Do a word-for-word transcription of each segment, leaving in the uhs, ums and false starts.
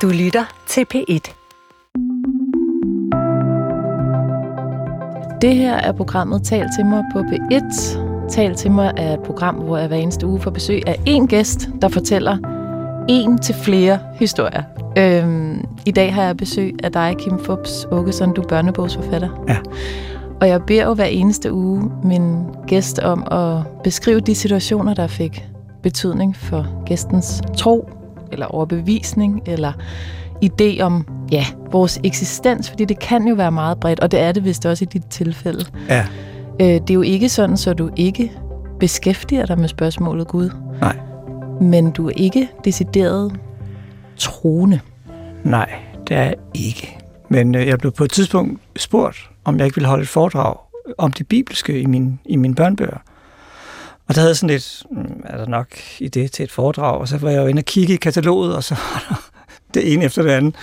Du lytter til P et. Det her er programmet Tal til mig på P et. Tal til mig er et program, hvor jeg hver eneste uge får besøg af en gæst, der fortæller en til flere historier. Øhm, I dag har jeg besøg af dig, Kim Fupz Aakeson, du er børnebogsforfatter. Ja. Og jeg beder jo hver eneste uge min gæst om at beskrive de situationer, der fik betydning for gæstens tro, eller overbevisning, eller idé om ja, vores eksistens, fordi det kan jo være meget bredt, og det er det vist også i dit tilfælde. Ja. Øh, det er jo ikke sådan, så du ikke beskæftiger dig med spørgsmålet Gud. Nej. Men du er ikke decideret troende. Nej, det er jeg ikke. Men øh, jeg blev på et tidspunkt spurgt, om jeg ikke ville holde et foredrag om det bibelske i, min, i mine børnebøger. Og der havde sådan lidt, er der nok idé til et foredrag, og så var jeg jo inde og kigge i kataloget, og så var der det ene efter det andet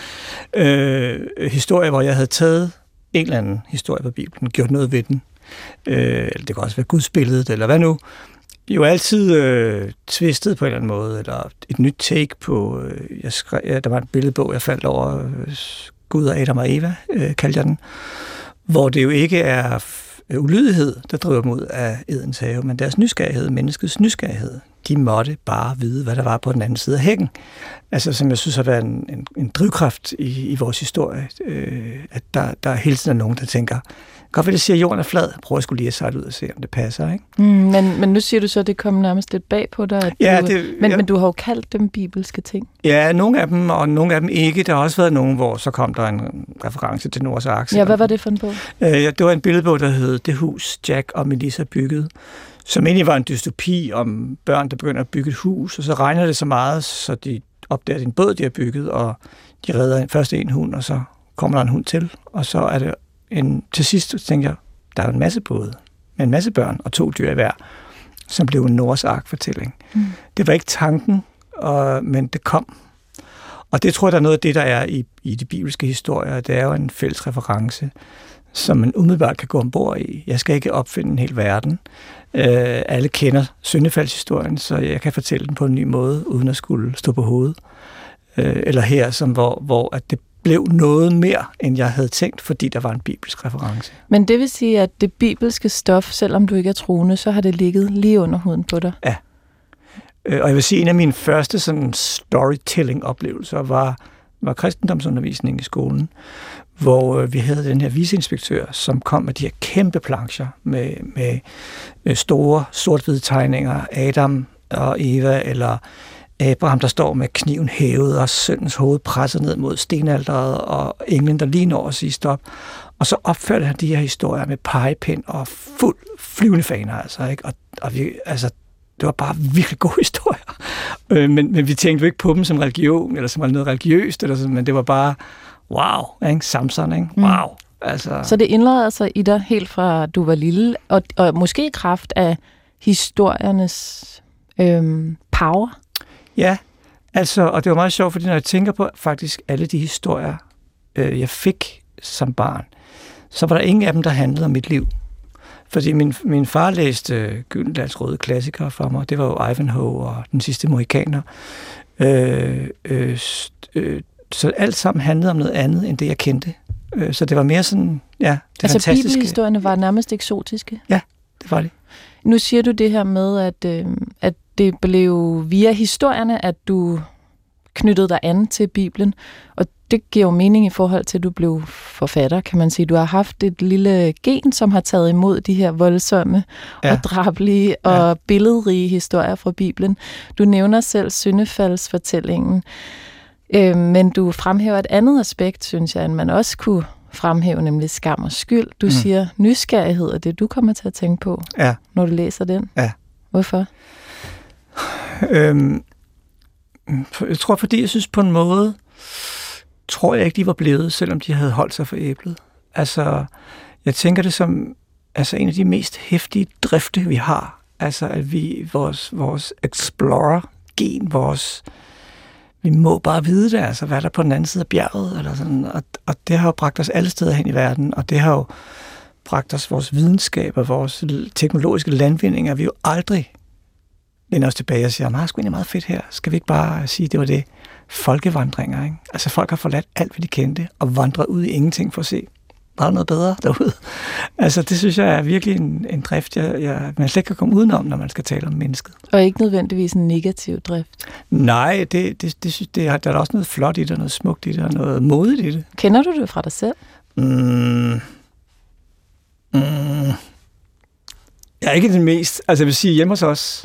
øh, historie, hvor jeg havde taget en eller anden historie fra Bibelen, gjort noget ved den. Øh, eller det kan også være gudsbilledet, eller hvad nu. Jo altid øh, twistet på en eller anden måde, eller et nyt take på, øh, jeg skrev, ja, der var en billedbog, jeg faldt over, øh, Gud og Adam og Eva, øh, kaldte jeg den, hvor det jo ikke er ulydighed, der driver dem ud af Edens have, men deres nysgerrighed, menneskets nysgerrighed. De måtte bare vide, hvad der var på den anden side af hækken. Altså, som jeg synes har været en, en, en drivkraft i, i vores historie, øh, at der, der hele tiden er nogen, der tænker, godt vil det sige, at jorden er flad. Prøv at skulle lige at sejle ud og se, om det passer, ikke? Mm, men, men nu siger du så, at det kom nærmest lidt bag på dig. At ja, du, det, men, ja. men du har jo kaldt dem bibelske ting. Ja, nogle af dem, og nogle af dem ikke. Der har også været nogen, hvor så kom der en reference til Noahs ark. Ja, hvad var det for en bog? Øh, det var en billedbog, der hed Det hus, Jack og Melissa byggede, som egentlig var en dystopi om børn, der begynder at bygge et hus, og så regner det så meget, så de opdager en båd, de har bygget, og de redder først en hund, og så kommer der en hund til, og så er det en, til sidst tænker jeg, der er en masse både, med en masse børn og to dyr i hver, som blev en Noahs ark-fortælling. Mm. Det var ikke tanken, og, men det kom. Og det tror jeg, der er noget af det, der er i, i de bibelske historier. Det er jo en fælles reference, som man umiddelbart kan gå ombord i. Jeg skal ikke opfinde en hel verden. Øh, alle kender syndefaldshistorien, så jeg kan fortælle den på en ny måde, uden at skulle stå på hovedet. Øh, eller her, som hvor, hvor at det blev noget mere, end jeg havde tænkt, fordi der var en bibelsk reference. Men det vil sige, at det bibelske stof, selvom du ikke er troende, så har det ligget lige under huden på dig? Ja. Øh, og jeg vil sige, en af mine første sådan storytelling-oplevelser var, var kristendomsundervisning i skolen, hvor vi havde den her viceinspektør, som kom med de her kæmpe plancher med, med store sort-hvide tegninger, Adam og Eva, eller Abraham, der står med kniven hævet, og søndens hoved presset ned mod stenalteret, og englen, der lige når at sige stop. Og så opførte han de her historier med pegepind og fuld flyvende faner, altså, ikke? Og, og vi, altså, det var bare virkelig gode historier. Øh, men, men vi tænkte jo ikke på dem som religion, eller som noget religiøst, eller sådan, men det var bare wow, ikke? Samson, ikke? Wow. Mm. Altså. Så det indleder sig i dig helt fra du var lille, og, og måske i kraft af historiernes øhm, power? Ja, altså, og det var meget sjovt, fordi når jeg tænker på faktisk alle de historier, øh, jeg fik som barn, så var der ingen af dem, der handlede om mit liv. Fordi min, min far læste Gyldendals røde klassikere for mig. Det var jo Ivanhoe og Den sidste mohikaner. Øh, øh, øh, så alt sammen handlede om noget andet, end det, jeg kendte. Øh, så det var mere sådan, ja, det altså fantastiske. Altså bibelhistorierne var nærmest eksotiske? Ja, det var det. Nu siger du det her med, at, øh, at det blev via historierne, at du knyttede dig an til Bibelen. Og det giver jo mening i forhold til, at du blev forfatter, kan man sige. Du har haft et lille gen, som har taget imod de her voldsomme ja. og drabelige og ja. billedrige historier fra Bibelen. Du nævner selv syndefaldsfortællingen, øh, men du fremhæver et andet aspekt, synes jeg, end man også kunne fremhæve, nemlig skam og skyld. Du mm. siger, nysgerrighed er det, du kommer til at tænke på, ja. når du læser den. Ja. Hvorfor? Øhm, jeg tror, fordi jeg synes på en måde, tror jeg ikke, de var blevet, selvom de havde holdt sig for æblet. Altså, jeg tænker det som altså en af de mest heftige drifte, vi har. Altså, at vi, vores, vores explorer-gen, vores, vi må bare vide det, altså, hvad er der på den anden side af bjerget, eller sådan, og, og det har jo bragt os alle steder hen i verden, og det har jo bragt os vores videnskab og vores teknologiske landvindinger, vi jo aldrig læner os tilbage og siger, det er sgu egentlig meget fedt her. Skal vi ikke bare sige, at det var det? Folkevandringer, ikke? Altså folk har forladt alt, hvad de kendte, og vandret ud i ingenting for at se, var der noget bedre derude? Altså det synes jeg er virkelig en, en drift, jeg, jeg, man slet ikke kan komme udenom, når man skal tale om mennesket. Og ikke nødvendigvis en negativ drift? Nej, det, det, det, synes, det er, der er også noget flot i det, noget smukt i det, og noget modigt i det. Kender du det fra dig selv? Mm. Mm. Jeg er ikke den mest, altså jeg vil sige, hjemme hos os,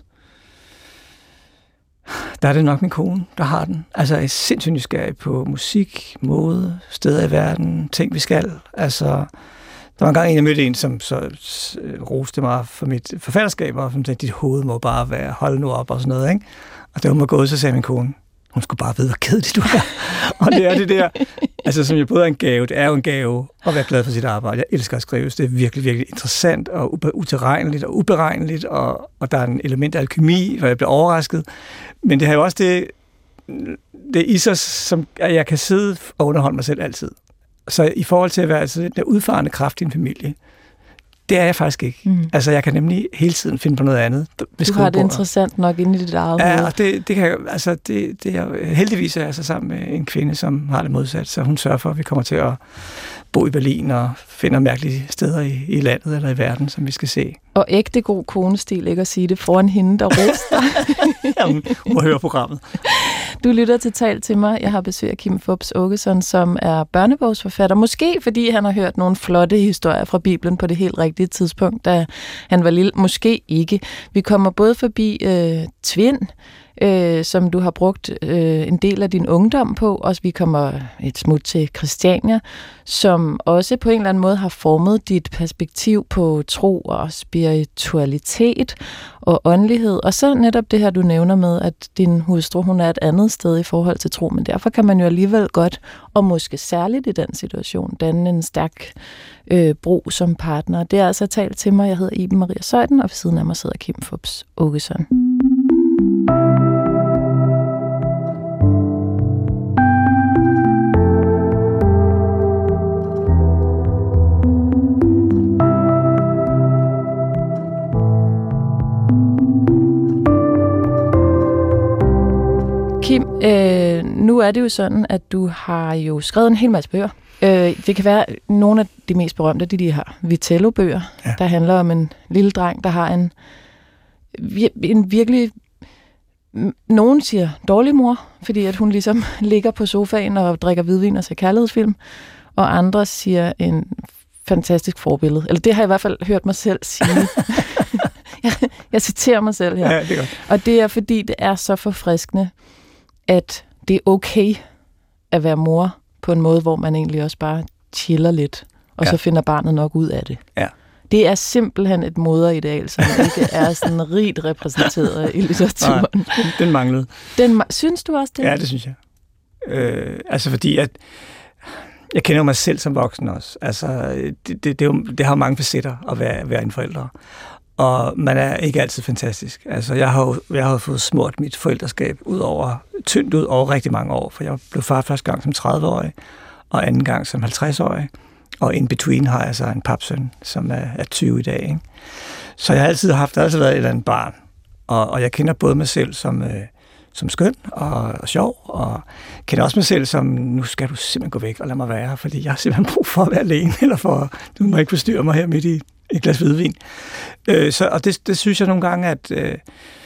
der er det nok min kone, der har den. Altså jeg er sindssygt nysgerrig på musik, mode, steder i verden, ting vi skal. Altså, der var engang en, jeg mødte en, som så roste mig for mit forfatterskab, og som sagde, dit hoved må bare være, hold nu op og sådan noget, ikke? Og da hun var gået, så sagde min kone, hun skulle bare vide, hvor kedelig du er. Og det er det der, altså som jo både er en gave, det er jo en gave at være glad for sit arbejde. Jeg elsker at skrive, det er virkelig, virkelig interessant og utilregneligt og uberegneligt, og, og der er en element af alkemi, hvor jeg bliver overrasket. Men det har jo også det, det i sig, som at jeg kan sidde og underholde mig selv altid. Så i forhold til at være altså, den der udfarende kraft i en familie, det er jeg faktisk ikke. Mm. Altså, jeg kan nemlig hele tiden finde på noget andet. Du har det interessant nok inde i dit eget hoved. Ja, og det, det kan jeg, altså, det, det er, heldigvis er jeg så sammen med en kvinde, som har det modsat, så hun sørger for, at vi kommer til at bo i Berlin og finder mærkelige steder i, i landet eller i verden, som vi skal se. Og ægte god konestil, ikke at sige det foran hende, der roster. Ja, hun må høre programmet. Du lytter til Tal til mig. Jeg har besøg af Kim Fupz Aakeson, som er børnebogsforfatter. Måske fordi han har hørt nogle flotte historier fra Bibelen på det helt rigtige tidspunkt, da han var lille. Måske ikke. Vi kommer både forbi øh, Tvind, øh, som du har brugt øh, en del af din ungdom på. Og vi kommer et smut til Christiania, som også på en eller anden måde har formet dit perspektiv på tro og spiritualitet og åndelighed. Og så netop det her, du nævner med, at din hustru, hun er et andet sted i forhold til tro, men derfor kan man jo alligevel godt, og måske særligt i den situation, danne en stærk øh, bro som partner. Det er altså talt til mig. Jeg hedder Iben Maria Zeuthen, og ved siden af mig sidder Kim Fupz Aakeson. Kim, øh, nu er det jo sådan, at du har jo skrevet en hel masse bøger. Øh, det kan være nogle af de mest berømte, de de har Vitello-bøger, ja. Der handler om en lille dreng, der har en, en virkelig, nogen siger dårlig mor, fordi at hun ligesom ligger på sofaen og drikker hvidvin og ser kærlighedsfilm, og andre siger en fantastisk forbillede. Eller det har jeg i hvert fald hørt mig selv sige. jeg, jeg citerer mig selv her. Ja, det er godt. Og det er, fordi det er så forfriskende, at det er okay at være mor på en måde, hvor man egentlig også bare chiller lidt, og ja. Så finder barnet nok ud af det. Ja. Det er simpelthen et moderideal, som ikke er sådan rigt repræsenteret i litteraturen. Nej, den manglede. Den, synes du også det? Ja, det synes jeg. Øh, altså fordi, at jeg kender mig selv som voksen også. Altså, det, det, det, jo, det har mange facetter at være, være en forælder. Og man er ikke altid fantastisk. Altså, jeg har jo jeg har fået smurt mit forældreskab ud over, tyndt ud over rigtig mange år, for jeg blev far første gang som tredive-årig, og anden gang som halvtreds-årig. Og in between har jeg så en papsøn, som er, er tyve i dag. Ikke? Så jeg har altid haft, altid været et eller andet barn. Og, og jeg kender både mig selv som, øh, som skøn og, og sjov, og kender også mig selv som, nu skal du simpelthen gå væk og lade mig være, fordi jeg har simpelthen brug for at være alene, eller for, du må ikke forstyrre mig her midt i et glas hvidvin. Øh, så, og det, det synes jeg nogle gange, at, øh,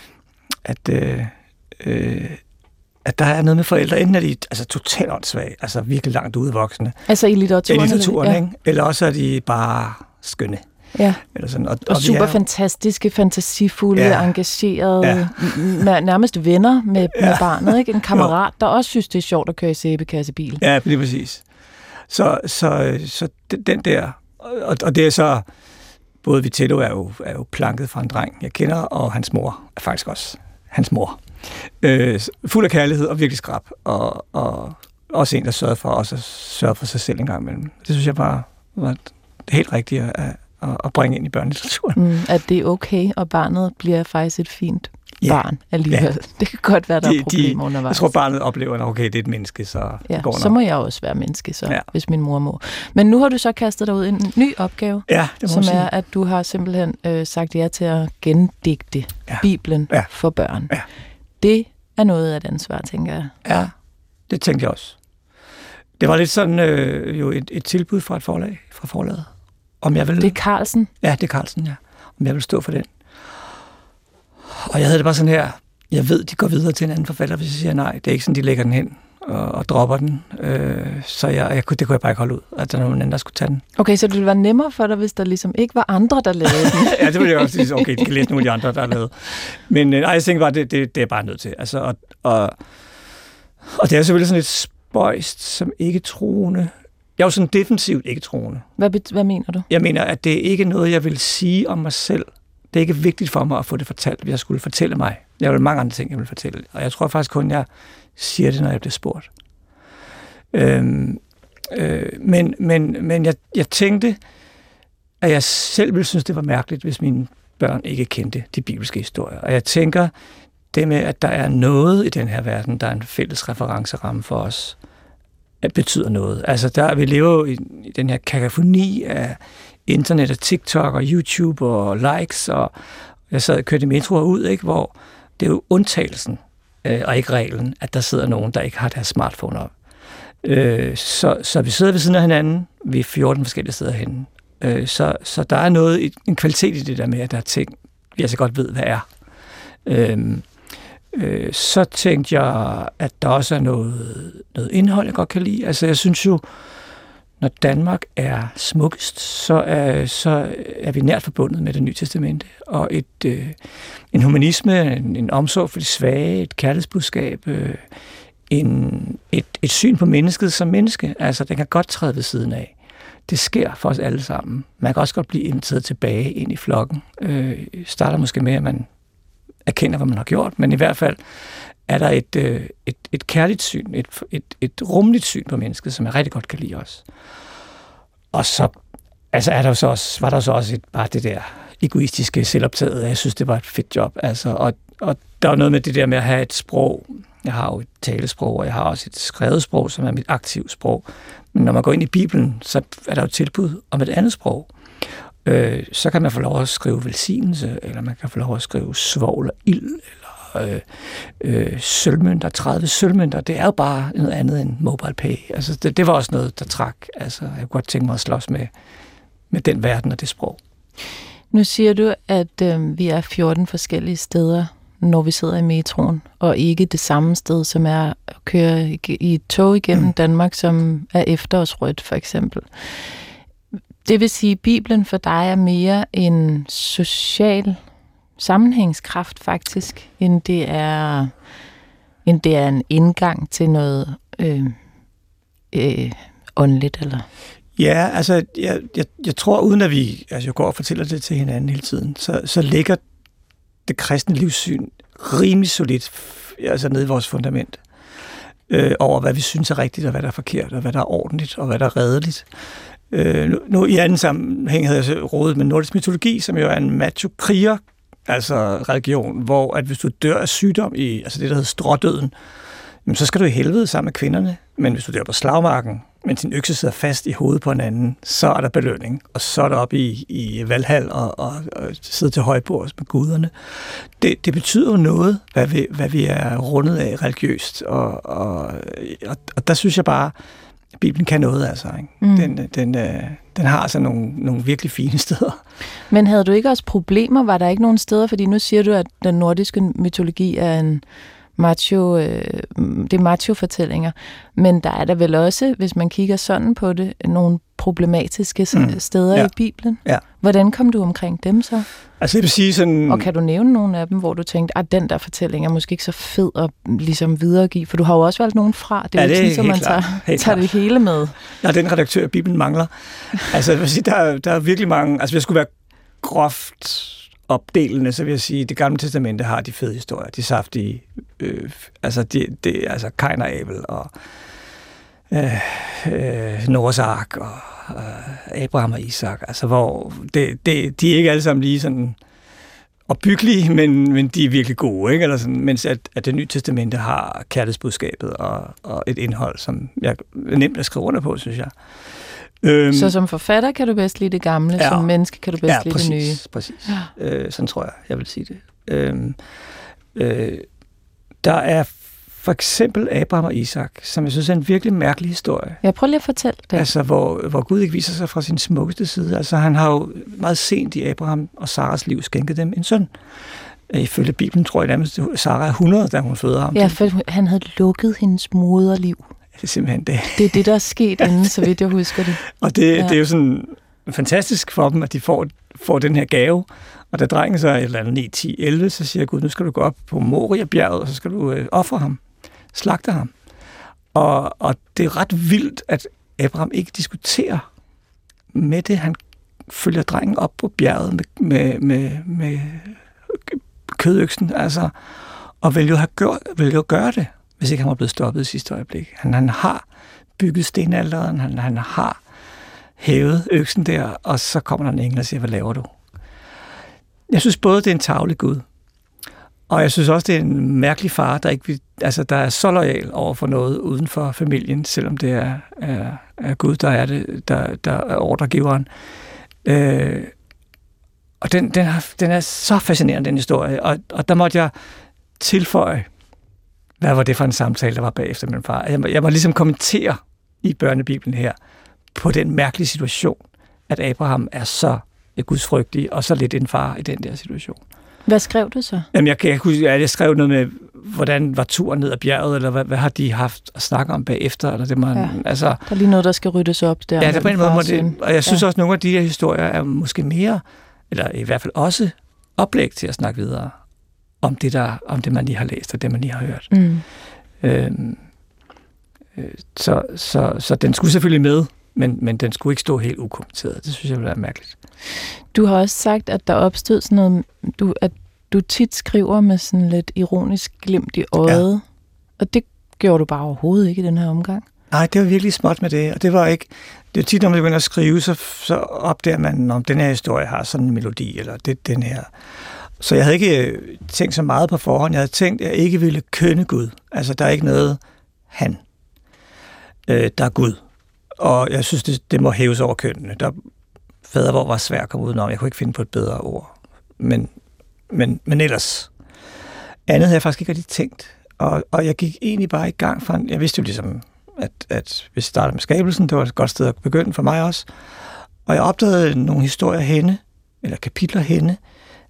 at, øh, øh, at der er noget med forældre, enten er de altså, totalt åndssvage, altså virkelig langt ude voksne. Altså i litteraturen? I litteraturen, eller, ikke? Eller også er de bare skønne. Ja. Eller sådan. Og, og, og super er, fantastiske, fantasifulde, ja. Engagerede, ja. n- nærmest venner med, ja. med barnet, ikke? En kammerat, der også synes, det er sjovt at køre i sæbekassebil. Ja, lige præcis. Så, så, så den der, og, og det er så, både Vitello er jo, er jo planket fra en dreng, jeg kender, og hans mor er faktisk også hans mor. Øh, fuld af kærlighed og virkelig skrab, og, og også en, der sørger for, også at sørge for sig selv en gang imellem. Det synes jeg bare var helt rigtigt at, at bringe ind i børnelitteraturen. Mm, at det er okay, og barnet bliver faktisk et fint ja. barn alligevel. Ja. Det kan godt være, der de, er problemer de, undervejs. Jeg tror, barnet oplever, at okay, det er et menneske, så ja, går nok. Så må jeg også være menneske, så, ja. hvis min mor må. Men nu har du så kastet dig ud i en ny opgave, ja, det må som sige. er, at du har simpelthen øh, sagt ja til at gendigte ja. Bibelen ja. for børn. Ja. Det er noget af et ansvar, tænker jeg. Ja, det tænkte jeg også. Det var lidt sådan øh, jo et, et tilbud fra et forlag, fra forlaget. Om jeg vil... Det er Carlsen? Ja, det er Carlsen, ja. Om jeg vil stå for den. Og jeg havde det bare sådan her, jeg ved, de går videre til en anden forfatter, hvis jeg siger nej. Det er ikke sådan, de lægger den hen og, og dropper den. Øh, så jeg, jeg, det kunne jeg bare ikke holde ud, at der var nogen anden, der skulle tage den. Okay, så det ville være nemmere for dig, hvis der ligesom ikke var andre, der lavede den? Ja, det ville jeg også sige. Okay, de kan læse nogle af de andre, der har lavet. Men øh, nej, jeg tænkte bare, det, det, det er bare nødt til. Altså, og, og, og det er selvfølgelig sådan lidt spøjst som ikke troende. Jeg er jo sådan defensivt ikke troende. Hvad, hvad mener du? Jeg mener, at det er ikke noget, jeg vil sige om mig selv. Det er ikke vigtigt for mig at få det fortalt, hvis jeg skulle fortælle mig. Jeg vil mange andre ting, jeg vil fortælle. Og jeg tror faktisk kun, jeg siger det, når jeg bliver spurgt. Øhm, øh, men men, men jeg, jeg tænkte, at jeg selv ville synes, det var mærkeligt, hvis mine børn ikke kendte de bibelske historier. Og jeg tænker, det med, at der er noget i den her verden, der er en fælles referenceramme for os, betyder noget. Altså, der, vi lever jo i, i den her kakafoni af internet og TikTok og YouTube og likes, og jeg sad og kørte i metroer ud, ikke, hvor det er jo undtagelsen, øh, og ikke reglen, at der sidder nogen, der ikke har deres smartphone op. Øh, så, så vi sidder ved siden af hinanden, vi er fjorten forskellige steder henne. Øh, så, så der er noget, en kvalitet i det der med, at der er ting, vi altså godt ved, hvad er. Øh, øh, så tænkte jeg, at der også er noget, noget indhold, jeg godt kan lide. Altså, jeg synes jo, når Danmark er smukkest, så er, så er vi nært forbundet med Det Nye Testamente. Og et, øh, en humanisme, en, en omsorg for de svage, et kærlighedsbudskab, øh, en, et, et syn på mennesket som menneske. Altså, den kan godt træde ved siden af. Det sker for os alle sammen. Man kan også godt blive inviteret tilbage ind i flokken. Øh, starter måske med, at man erkender, hvad man har gjort, men i hvert fald er der et, øh, et, et kærligt syn, et, et, et rummeligt syn på mennesket, som jeg rigtig godt kan lide også. Og så altså er der så også, var der så også et, bare det der egoistiske selvoptaget. Jeg synes, det var et fedt job. Altså, og, og der er noget med det der med at have et sprog. Jeg har jo et talesprog, og jeg har også et skrevet sprog, som er mit aktive sprog. Men når man går ind i Bibelen, så er der jo tilbud om et andet sprog. Øh, så kan man få lov at skrive velsignelse, eller man kan få lov at skrive svovl og ild, eller øh, øh, sølvmønter, tredive sølvmønter. Det er jo bare noget andet end MobilePay. Altså, det, det var også noget, der trak. Altså, jeg kunne godt tænke mig at slås med, med den verden og det sprog. Nu siger du, at øh, vi er fjorten forskellige steder, når vi sidder i metroen, og ikke det samme sted, som er at køre i et tog igennem mm. Danmark, som er efterårsrødt, for eksempel. Det vil sige, at Bibelen for dig er mere en social sammenhængskraft, faktisk, end det er, end det er en indgang til noget øh, øh, åndeligt, eller... Ja, altså, jeg, jeg, jeg tror, uden at vi altså, går og fortæller det til hinanden hele tiden, så, så ligger det kristne livssyn rimelig solidt altså nede i vores fundament øh, over, hvad vi synes er rigtigt, og hvad der er forkert, og hvad der er ordentligt, og hvad der er redeligt. Øh, nu, nu i anden sammenhæng havde jeg rådet med nordisk mytologi, som jo er en macho-kriger, altså religion, hvor at hvis du dør af sygdom, i altså det, der hedder strådøden, så skal du i helvede sammen med kvinderne, men hvis du dør på slagmarken, mens din økse sidder fast i hovedet på en anden, så er der belønning, og så er der oppe i, i Valhall og, og, og sidde til højbords med guderne. Det, det betyder jo noget, hvad vi, hvad vi er rundet af religiøst, og, og, og, og der synes jeg bare, at Bibelen kan noget, altså. Ikke? Mm. Den, den, den har altså nogle, nogle virkelig fine steder. Men havde du ikke også problemer? Var der ikke nogen steder? Fordi nu siger du, at den nordiske mytologi er en macho, øh, det er macho-fortællinger. Men der er der vel også, hvis man kigger sådan på det, nogle problematiske mm. steder ja. i Bibelen. Ja. Hvordan kom du omkring dem så? Altså jeg vil sige sådan... Og kan du nævne nogle af dem, hvor du tænkte, at den der fortælling er måske ikke så fed at ligesom videregive? For du har jo også valgt nogen fra. Det er ja, jo ikke sådan, at man tager, tager det hele med. Ja, den redaktør, Bibelen mangler. Altså jeg vil sige, der, der er virkelig mange... Altså hvis jeg skulle være groft opdelende, så vil jeg sige, at Det Gamle Testamente har de fede historier, de saftige, øh, altså, de, de, altså Kain og Abel, og øh, øh, Noahs Ark, og øh, Abraham og Isak, altså hvor det, det, de er ikke alle sammen lige sådan opbyggelige, men, men de er virkelig gode, ikke? Eller sådan, mens at, at det nye testamente har kærlighedsbudskabet og, og et indhold, som jeg er nemt at skrive under på, synes jeg. Øhm, så som forfatter kan du bedst lide det gamle, ja, som menneske kan du bedst ja, lide præcis, det nye? præcis. Ja. Øh, sådan tror jeg, jeg vil sige det. Øhm, øh, der er for eksempel Abraham og Isak, som jeg synes er en virkelig mærkelig historie. Jeg prøver lige at fortælle det. Altså, hvor, hvor Gud ikke viser sig fra sin smukkeste side. Altså, han har jo meget sent i Abraham og Saras liv skænket dem en søn. Ifølge Bibelen tror jeg nærmest, at Sara er hundrede, da hun føder ham. Ja, for han havde lukket hendes moderliv. Det er simpelthen det. Det er det, der er sket inden, så vidt jeg husker det. Og det, ja. det er jo sådan fantastisk for dem, at de får, får den her gave. Og da drengen så er et eller andet ni, ti, elleve, så siger Gud, nu skal du gå op på Moria-bjerget, og så skal du øh, ofre ham. Slagte ham. Og, og det er ret vildt, at Abraham ikke diskuterer med det. Han følger drengen op på bjerget med, med, med, med kødøksen, altså, og vil jo, have gjort, vil jo gøre det, hvis ikke han var blevet stoppet i sidste øjeblik. Han, han har bygget stenalderen, han, han har hævet øksen der, og så kommer der en engel og siger, hvad laver du? Jeg synes både, det er en tavlig Gud, og jeg synes også, det er en mærkelig far, der ikke vil, altså, der er så loyal over for noget uden for familien, selvom det er, er, er Gud, der er det, der, der er ordregiveren. Øh, og den, den, har, den er så fascinerende, den historie, og, og der måtte jeg tilføje, hvad var det for en samtale, der var bagefter min far. Jeg må, jeg må ligesom kommentere i børnebibelen her, på den mærkelige situation, at Abraham er så gudsfrygtig, og så lidt en far i den der situation. Hvad skrev du så? Jamen, jeg kan ikke huske, at jeg skrev noget med, hvordan var turen ned ad bjerget, eller hvad, hvad har de haft at snakke om bagefter, eller det man, ja. altså... Der er lige noget, der skal ryddes op der. Ja, der på en måde må det, og jeg synes ja. også, at nogle af de her historier er måske mere, eller i hvert fald også oplæg til at snakke videre om det, der, om det man lige har læst, og det, man lige har hørt. Mm. Øhm, øh, så, så, så den skulle selvfølgelig med, men, men den skulle ikke stå helt ukommenteret. Det synes jeg ville være mærkeligt. Du har også sagt, at der opstod sådan noget, du, at du tit skriver med sådan lidt ironisk glimt i øjet, ja. Og det gjorde du bare overhovedet ikke i den her omgang. Nej, det var virkelig småt med det, og det var ikke... Det er tit, når man begynder at skrive, så, så opdager man, om den her historie har sådan en melodi, eller det den her. Så jeg havde ikke tænkt så meget på forhånd. Jeg havde tænkt, at jeg ikke ville kønne Gud. Altså, der er ikke noget han. Øh, der er Gud. Og jeg synes, det, det må hæves over kønnene. Der fader, hvor var svært at komme udenom. Jeg kunne ikke finde på et bedre ord. Men, men, men ellers... Andet havde jeg faktisk ikke rigtig tænkt. Og, og jeg gik egentlig bare i gang for en, jeg vidste jo ligesom, at, at hvis jeg startede med skabelsen, det var et godt sted at begynde for mig også. Og jeg opdagede nogle historier henne, eller kapitler henne,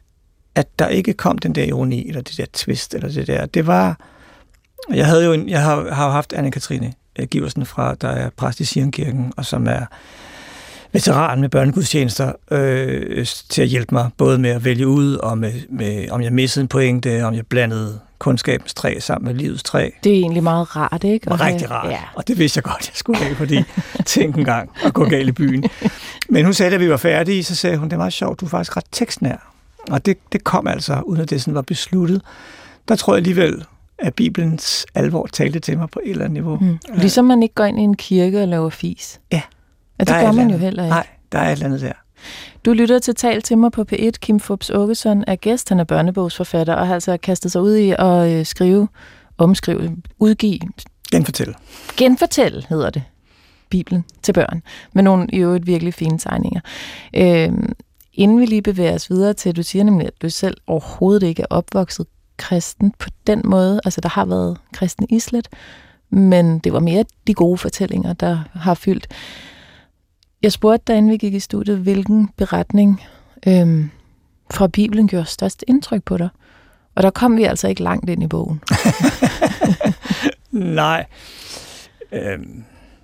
at der ikke kom den der ironi, eller det der twist, eller det der. Det var... Jeg havde jo en, jeg har, har haft Anne-Katrine Giversen fra, der er præst i Sionkirken, og som er veteran med børnegudstjenester, øh, til at hjælpe mig, både med at vælge ud, og med, med, om jeg missede en pointe, om jeg blandede kundskabens træ sammen med livets træ. Det er egentlig meget rart, ikke? Det var rigtig rart, ja. Og det vidste jeg godt, jeg skulle have, fordi tænk en gang at gå galt i byen. Men hun sagde, da vi var færdige, så sagde hun, det er meget sjovt, du er faktisk ret tekstnær. Og det, det kom altså, uden at det sådan var besluttet. Der tror jeg alligevel, at Bibelens alvor talte til mig på et eller andet niveau. Mm. Ligesom man ikke går ind i en kirke og laver fis. Ja. Og det gør man jo heller ikke. Nej, der er et eller andet der. Du lytter til Tal til mig på P et. Kim Fupz Aakeson er gæst, han er børnebogsforfatter, og har altså kastet sig ud i at øh, skrive, omskrive, udgive. Genfortælle. Genfortælle hedder det. Bibelen til børn. Med nogle i øvrigt virkelig fine tegninger. Øh, inden vi lige bevæger os videre til, du siger nemlig, at du selv overhovedet ikke er opvokset kristen på den måde. Altså, der har været kristen islet, men det var mere de gode fortællinger, der har fyldt. Jeg spurgte dig, inden vi gik i studiet, hvilken beretning øhm, fra Bibelen gjorde størst indtryk på dig. Og der kom vi altså ikke langt ind i bogen. Nej. Øhm.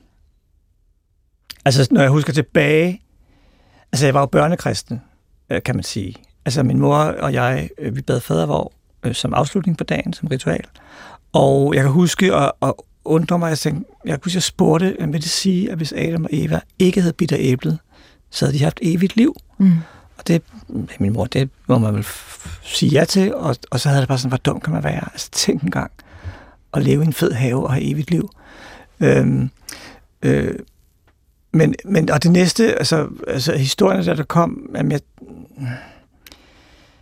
Altså, når jeg husker tilbage, altså jeg var jo børnekristen, kan man sige. Altså min mor og jeg, vi bad fadervor øh, som afslutning på dagen, som ritual. Og jeg kan huske at, at undre mig, jeg tænkte, jeg kan huske, jeg spurgte, vil det sige, at hvis Adam og Eva ikke havde bidt af æblet, så havde de haft evigt liv. Mm. Og det, min mor, det må man vel f- sige ja til, og, og så havde det bare sådan, hvor dum kan man være? Altså tænk en gang at leve i en fed have og have evigt liv. Øhm, øh, men, men, og det næste, altså, altså historierne, der der kom, jamen jeg,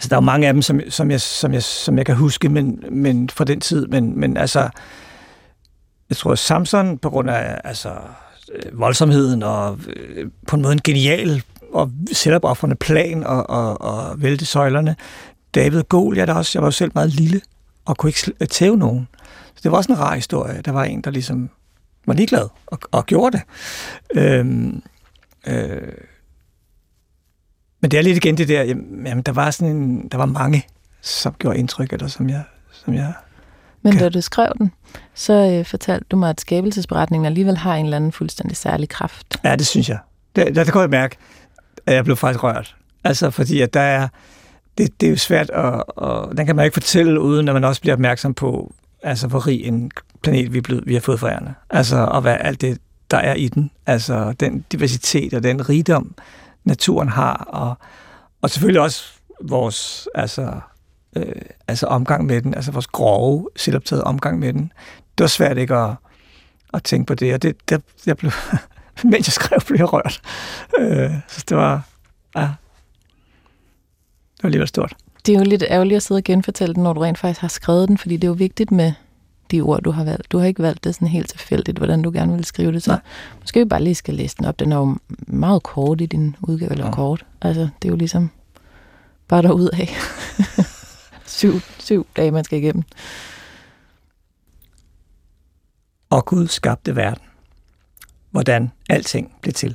Altså, der er jo mange af dem, som, som, jeg, som, jeg, som jeg kan huske, men, men fra den tid, men, men altså, jeg tror, Samson, på grund af altså, voldsomheden og øh, på en måde en genial og selvopoffrende plan og, og, og vælte søjlerne. David og Goliat også. Jeg var jo selv meget lille og kunne ikke tæve nogen. Så det var også en rar historie. Der var en, der ligesom var ligeglad og, og gjorde det. Øhm, øh, men det er lidt igen det der, jamen, der var sådan en, der var mange, som gjorde indtryk, eller som jeg, som jeg Men kan. da du skrev den, så øh, fortalte du mig, at skabelsesberetningen alligevel har en eller anden fuldstændig særlig kraft. Ja, det synes jeg. Det, der, der kunne jeg mærke, at jeg blev faktisk rørt. Altså, fordi at der er, det, det er jo svært, at, og den kan man ikke fortælle, uden at man også bliver opmærksom på, altså, hvor rig en planet vi, er blevet, vi har fået forærende. Altså, og hvad alt det, der er i den. Altså, den diversitet og den rigdom, naturen har, og, og selvfølgelig også vores, altså, øh, altså omgang med den, altså vores grove, selvoptaget omgang med den. Det var svært ikke at, at tænke på det, og det, der, der blev, mens jeg skrev, blev jeg rørt. Øh, så det var, ja, det var alligevel stort. Det er jo lidt ærgerligt at sidde og genfortælle den, når du rent faktisk har skrevet den, fordi det er jo vigtigt med de ord, du har valgt. Du har ikke valgt det sådan helt tilfældigt, hvordan du gerne vil skrive det. Så Nej. måske vi bare lige skal læse den op. Den er jo meget kort i din udgave, eller ja. kort. Altså, det er jo ligesom bare derudad. syv, syv dage, man skal igennem. Og Gud skabte verden. Hvordan alting blev til.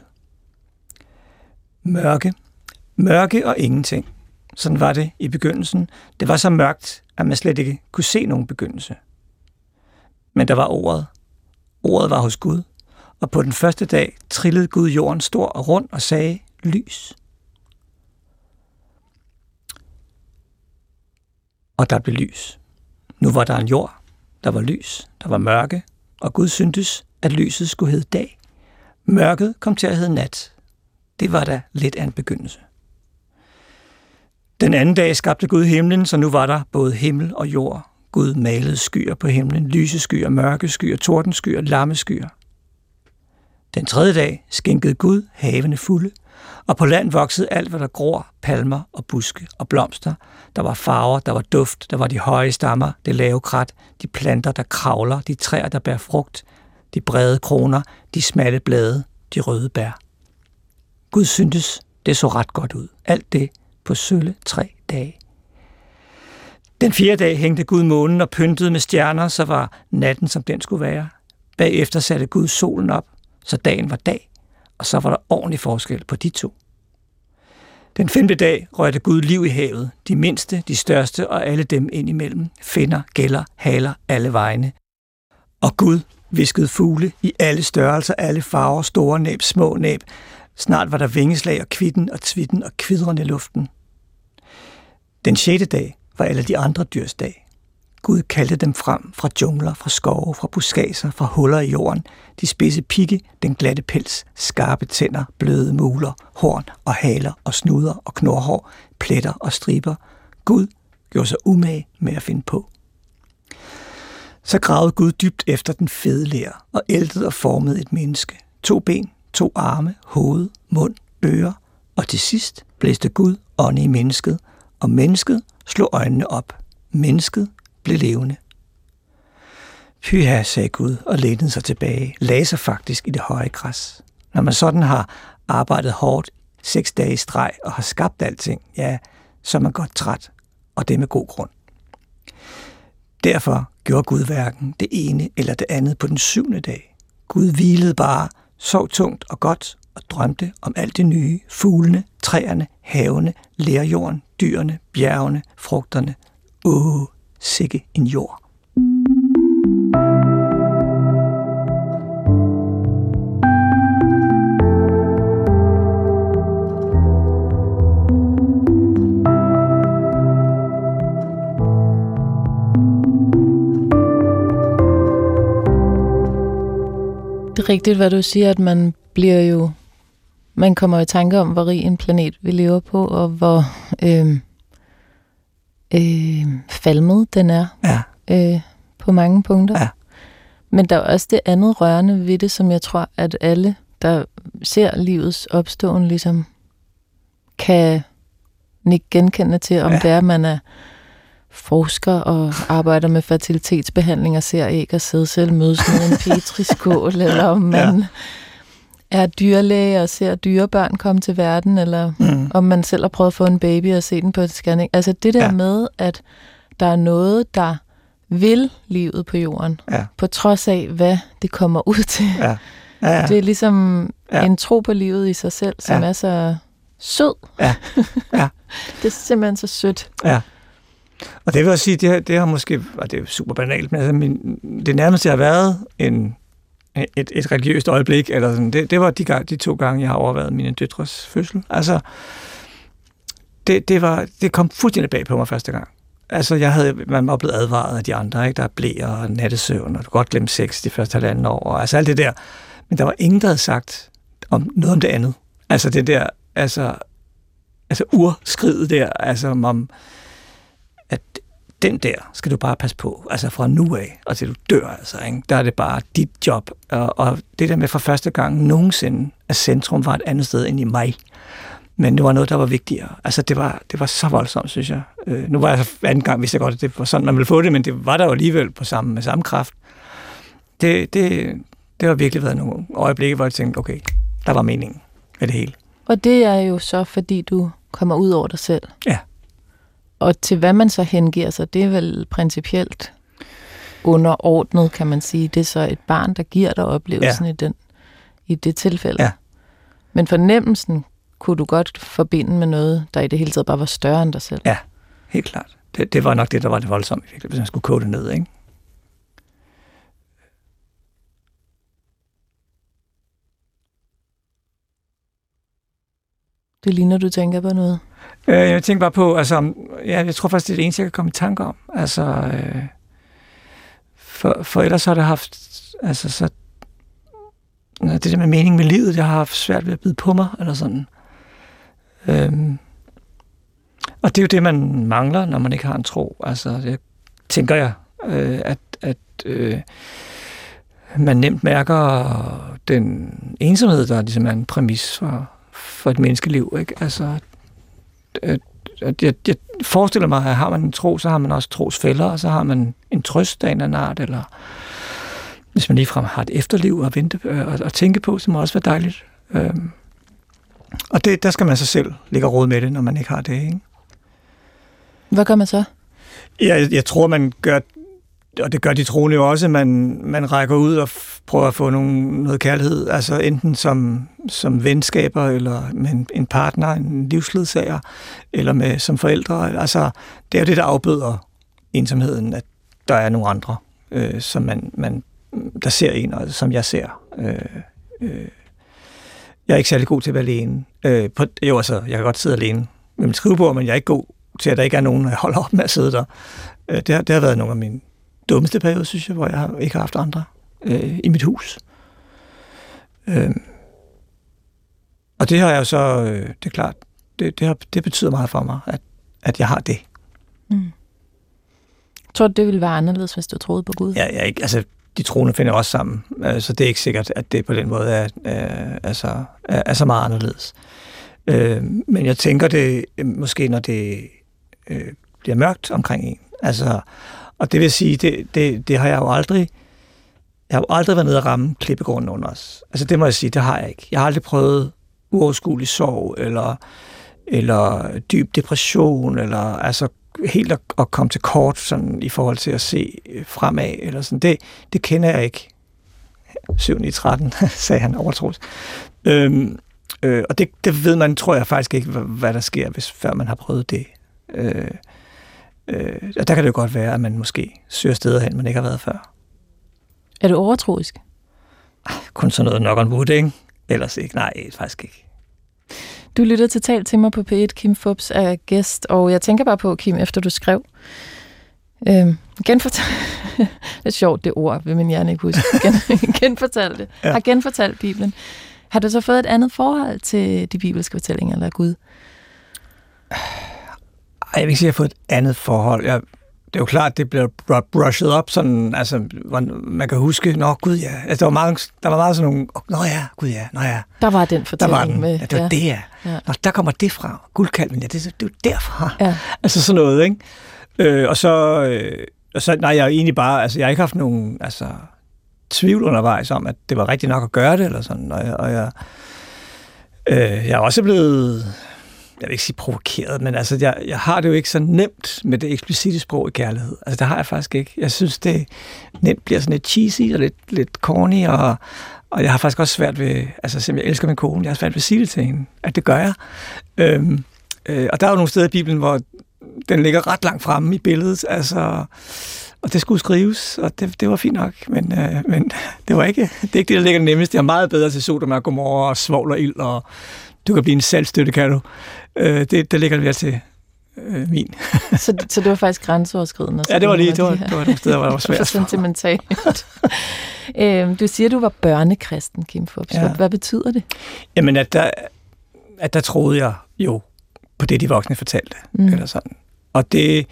Mørke. Mørke og ingenting. Sådan var det i begyndelsen. Det var så mørkt, at man slet ikke kunne se nogen begyndelse. Men der var ordet. Ordet var hos Gud. Og på den første dag trillede Gud jorden stor og rund og sagde, lys. Og der blev lys. Nu var der en jord. Der var lys. Der var mørke. Og Gud syntes, at lyset skulle hedde dag. Mørket kom til at hedde nat. Det var da lidt af en begyndelse. Den anden dag skabte Gud himlen, så nu var der både himmel og jord. Gud malede skyer på himlen, lyse skyer, mørke skyer, tordenskyer, lammeskyer. Den tredje dag skænkede Gud havene fulde, og på land voksede alt, hvad der gror, palmer og buske og blomster. Der var farver, der var duft, der var de høje stammer, det lave krat, de planter, der kravler, de træer, der bærer frugt, de brede kroner, de smalle blade, de røde bær. Gud syntes, det så ret godt ud. Alt det på sølle tre dage. Den fjerde dag hængte Gud månen og pyntede med stjerner, så var natten, som den skulle være. Bagefter satte Gud solen op, så dagen var dag, og så var der ordentlig forskel på de to. Den femte dag rørte Gud liv i havet, de mindste, de største og alle dem indimellem, finder, gælder, haler, alle vegne. Og Gud viskede fugle i alle størrelser, alle farver, store næb, små næb. Snart var der vingeslag og kvitten og tvitten og kvidrende i luften. Den sjette dag var alle de andre dyrs dag. Gud kaldte dem frem fra jungler, fra skove, fra buskager, fra huller i jorden, de spidse pigge, den glatte pels, skarpe tænder, bløde muler, horn og haler og snuder og knorhår, pletter og striber. Gud gjorde sig umage med at finde på. Så gravede Gud dybt efter den fede ler og æltede og formede et menneske. To ben, to arme, hoved, mund, ører, og til sidst blæste Gud ånde i mennesket, og mennesket slog øjnene op. Mennesket blev levende. Pyha, sagde Gud og lænede sig tilbage, lagde sig faktisk i det høje græs. Når man sådan har arbejdet hårdt seks dage i streg og har skabt alting, ja, så er man godt træt, og det med god grund. Derfor gjorde Gud hverken det ene eller det andet på den syvende dag. Gud hvilede bare, sov tungt og godt og drømte om alt det nye, fuglene, træerne, havene, lerjorden, dyrene, bjergene, frugterne. Åh, sikke en jord. Det er rigtigt, hvad du siger, at man bliver jo, man kommer i tanke om, hvor rig en planet vi lever på, og hvor øh, øh, falmet den er Ja. øh, på mange punkter. Ja. Men der er også det andet rørende ved det, som jeg tror, at alle, der ser livets opståen, ligesom kan nikke genkendende til, om ja. det er, at man er forsker og arbejder med fertilitetsbehandling og ser æg og sædceller mødes med en petriskål, eller om man ja. er dyrlæge og ser dyrebørn komme til verden, eller mm. om man selv har prøvet at få en baby og se den på et scanning. Altså det der ja. med, at der er noget, der vil livet på jorden, ja. på trods af, hvad det kommer ud til. Ja. Ja, ja. Det er ligesom ja. en tro på livet i sig selv, som ja. er så sød. Ja. Ja. Det er simpelthen så sødt. Ja. Og det vil jeg sige, det har, det har måske, og det er super banalt, men altså, min, det nærmeste har været en, et, et religiøst øjeblik, eller sådan, det, det var de, gang, de to gange, jeg har overvejet mine døtres fødsel. Altså, det, det, var, det kom fuldstændig bag på mig første gang. Altså, jeg havde, man var blevet advaret af de andre, ikke? Der er blæer og nattesøvn, og du kan godt glemme sex de første halvanden år, og altså alt det der. Men der var ingen, der havde sagt om noget om det andet. Altså det der, altså, altså urskridet der, altså om, at den der skal du bare passe på, altså fra nu af, og til du dør, altså, ikke? Der er det bare dit job. Og, og det der med for første gang nogensinde, at centrum var et andet sted end i mig. Men det var noget, der var vigtigere. Altså det var, det var så voldsomt, synes jeg. Øh, nu var jeg så anden gang, vidste jeg godt, at det var sådan, man ville få det, men det var der jo alligevel på samme, med samme kraft. Det, det, det har virkelig været nogle øjeblikke, hvor jeg tænkte, okay, der var meningen med det hele. Og det er jo så, fordi du kommer ud over dig selv. Ja. Og til hvad man så hengiver sig, det er vel principielt underordnet, kan man sige. Det er så et barn, der giver dig oplevelsen ja. i, den, i det tilfælde. Ja. Men fornemmelsen kunne du godt forbinde med noget, der i det hele taget bare var større end dig selv. Ja, helt klart. Det, det var nok det, der var det voldsomme, hvis man skulle koge det ned, ikke? Det ligner, du tænker på noget. Øh, jeg tænker bare på, altså, ja, jeg tror faktisk, det er det eneste, jeg kan komme i tanke om. Altså, øh, for, for ellers har det haft, altså, så, det der med mening med livet, jeg har haft svært ved at bide på mig, eller sådan. Øhm, og det er jo det, man mangler, når man ikke har en tro. Altså, det tænker jeg, øh, at, at øh, man nemt mærker den ensomhed, der ligesom er en præmis for, for et menneskeliv, ikke? Altså, at, at jeg, jeg forestiller mig, at har man en tro, så har man også trosfælder, og så har man en trøst af en anden art, eller hvis man ligefrem har et efterliv at vente og, og tænke på, så må det også være dejligt. Øhm, og det, der skal man så selv ligge og råde med det, når man ikke har det, ikke? Hvad gør man så? Jeg, jeg tror, man gør, og det gør de troende jo også, man, man rækker ud og f- prøver at få nogle, noget kærlighed, altså enten som, som venskaber, eller med en, en partner, en livsledsager, eller med som forældre. Altså, det er jo det, der afbøder ensomheden, at der er nogle andre, øh, som man, man, der ser en, og som jeg ser. Øh, øh. Jeg er ikke særlig god til at være alene. Øh, på, jo, altså, jeg kan godt sidde alene med mit skrivebord, men jeg er ikke god til, at der ikke er nogen, der holder op med at sidde der. Øh, det, har, det har været nogle af mine dummeste perioder, synes jeg, hvor jeg har, ikke har haft andre øh, i mit hus. Øh, og det har jeg jo så, øh, det er klart, det, det, har, det betyder meget for mig, at, at jeg har det. Mm. Tror du, det ville være anderledes, hvis du troede på Gud? Ja, jeg ikke, altså, de troende finder også sammen, øh, så det er ikke sikkert, at det på den måde er, er, er, så, er, er så meget anderledes. Øh, men jeg tænker det, måske når det øh, bliver mørkt omkring en, altså. Og det vil sige, det, det, det har jeg jo aldrig, jeg har jo aldrig været nede at ramme klippegrunden under os. Altså det må jeg sige, det har jeg ikke. Jeg har aldrig prøvet uoverskuelig sorg, eller, eller dyb depression, eller altså helt at, at komme til kort sådan, i forhold til at se fremad, eller sådan. Det, det kender jeg ikke. syv ni tretten, sagde han overtrods. Øhm, øh, og det, det ved man, tror jeg faktisk ikke, hvad, hvad der sker, hvis før man har prøvet det. Øh, Øh, og der kan det jo godt være, at man måske søger steder hen, man ikke har været før. Er du overtroisk? Kun sådan noget knock on wood, ikke? Ellers ikke. Nej, faktisk ikke. Du lytter til Tal til mig på P et. Kim Fupz er gæst, og jeg tænker bare på, Kim, efter du skrev. Øh, genfortal... det er sjovt, det ord, vil min hjerne ikke huske. Gen... genfortalte. Ja. Har genfortalt Bibelen. Har du så fået et andet forhold til de bibelske fortællinger, eller Gud? Jeg vil ikke sige, at jeg har fået et andet forhold. Jeg, det det er jo klart, det bliver brushed op, sådan, altså, man kan huske, nå gud ja, altså, der var meget, der var meget sådan nogle, nå ja, gud ja, nå ja. Der var den fortælling der var den. med. Ja, det var ja. det, ja. ja. Nå, der kommer det fra. Guldkalven, ja, det, det er jo derfra. Ja. Altså sådan noget, ikke? Øh, og så, øh, og så, nej, jeg er egentlig bare, altså, jeg har ikke haft nogen, altså, tvivl undervejs om, at det var rigtigt nok at gøre det, eller sådan, og jeg, og jeg, øh, jeg er også blevet, jeg vil ikke sige provokeret, men altså, jeg, jeg har det jo ikke så nemt med det eksplicite sprog i kærlighed. Altså, det har jeg faktisk ikke. Jeg synes, det nemt bliver sådan lidt cheesy og lidt, lidt corny, og, og jeg har faktisk også svært ved, altså, selvom jeg elsker min kone, jeg har svært ved at sige det til hende, at det gør jeg. Øhm, øh, og der er jo nogle steder i Bibelen, hvor den ligger ret langt fremme i billedet, altså, og det skulle skrives, og det, det var fint nok, men, øh, men det var ikke det, er ikke det, der ligger nemmest. Det er meget bedre til Sodom og Gomorra og svovl og ild, og du kan blive en saltstøtte, kan du. Øh, det, det ligger mere til øh, min. så, så det var faktisk grænseoverskridende? Ja, det var lige, det var, det var nogle steder, hvor det var svært. For sentimentalt. øh, du siger, du var børnekristen, Kim Fupz. Ja. Hvad betyder det? Jamen, at der, at der troede jeg jo på det, de voksne fortalte, mm. eller sådan. Og det,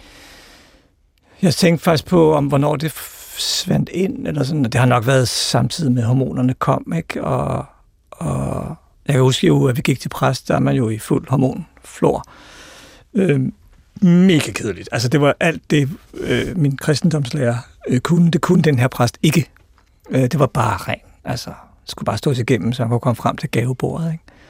jeg tænkte faktisk på, om hvornår det svandt ind, eller sådan, og det har nok været samtidig med hormonerne kom, ikke? Og, og jeg kan huske jo, at vi gik til præst, der er man jo i fuld hormonflor. Øh, mega kedeligt. Altså, det var alt det, øh, min kristendomslærer øh, kunne. Det kunne den her præst ikke. Øh, det var bare ren. Altså, det skulle bare stå til igennem, så han kunne komme frem til gavebordet,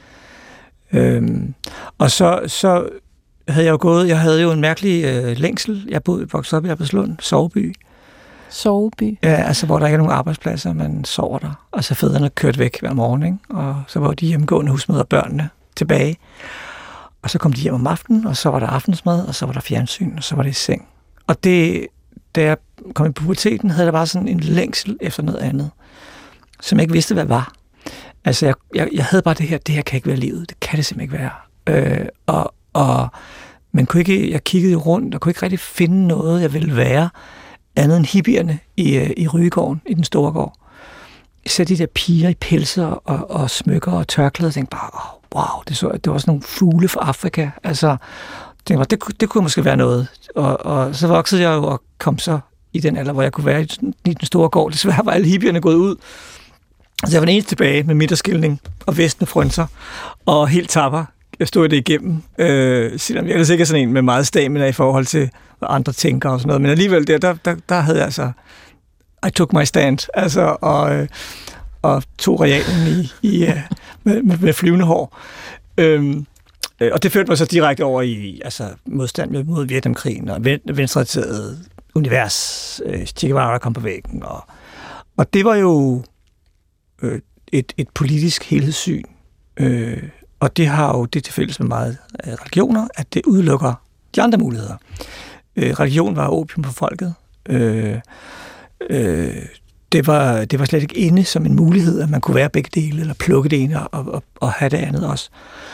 ikke? Øh, og så, så havde jeg jo gået, jeg havde jo en mærkelig øh, længsel. Jeg boede vokset op i Albertslund, soveby. Soveby? Ja, altså hvor der ikke er nogen arbejdspladser, man sover der. Og så fædrene kørte væk hver morgen, ikke? Og så var de hjemmegående husmødre og børnene tilbage. Og så kom de hjem om aftenen, og så var der aftensmad, og så var der fjernsyn, og så var det i seng. Og det, da jeg kom i puberteten, havde jeg bare sådan en længsel efter noget andet, som jeg ikke vidste, hvad var. Altså, jeg, jeg, jeg havde bare det her, det her kan ikke være livet, det kan det simpelthen ikke være. Øh, og, og, men kunne ikke, jeg kiggede jo rundt, og kunne ikke rigtig finde noget, jeg ville være, andet end hippierne i, i Rygegården, i den store gård. Så de der piger i pelser og, og smykker og tørklæder, tænkte bare, oh, wow, det, så, det var sådan nogle fugle fra Afrika. Altså, tænkte bare, det, det kunne måske være noget. Og, og så voksede jeg jo og kom så i den alder, hvor jeg kunne være i, i den store gård. Desværre var alle hippierne gået ud. Så jeg var den eneste tilbage med midterskilning og vestende frynser og helt tapper. Jeg stod det igennem, øh, selvom jeg er sikkert sådan en med meget stamina i forhold til, hvad andre tænker og sådan noget. Men alligevel, der, der, der, der havde jeg altså, I took my stand, altså, og, øh, og tog realen i, i, øh, med, med, med flyvende hår. Øhm, øh, og det førte mig så direkte over i altså, modstand mod Vietnamkrigen og venstreorienteret univers. Øh, Che Guevara kom på væggen. Og, og det var jo øh, et, et politisk helhedssyn, øh, og det har jo det til fælles med meget religioner, at det udelukker de andre muligheder. Øh, religion var opium for folket. Øh, øh, det, var, det var slet ikke inde som en mulighed, at man kunne være begge dele, eller plukke det ene og, og, og have det andet også.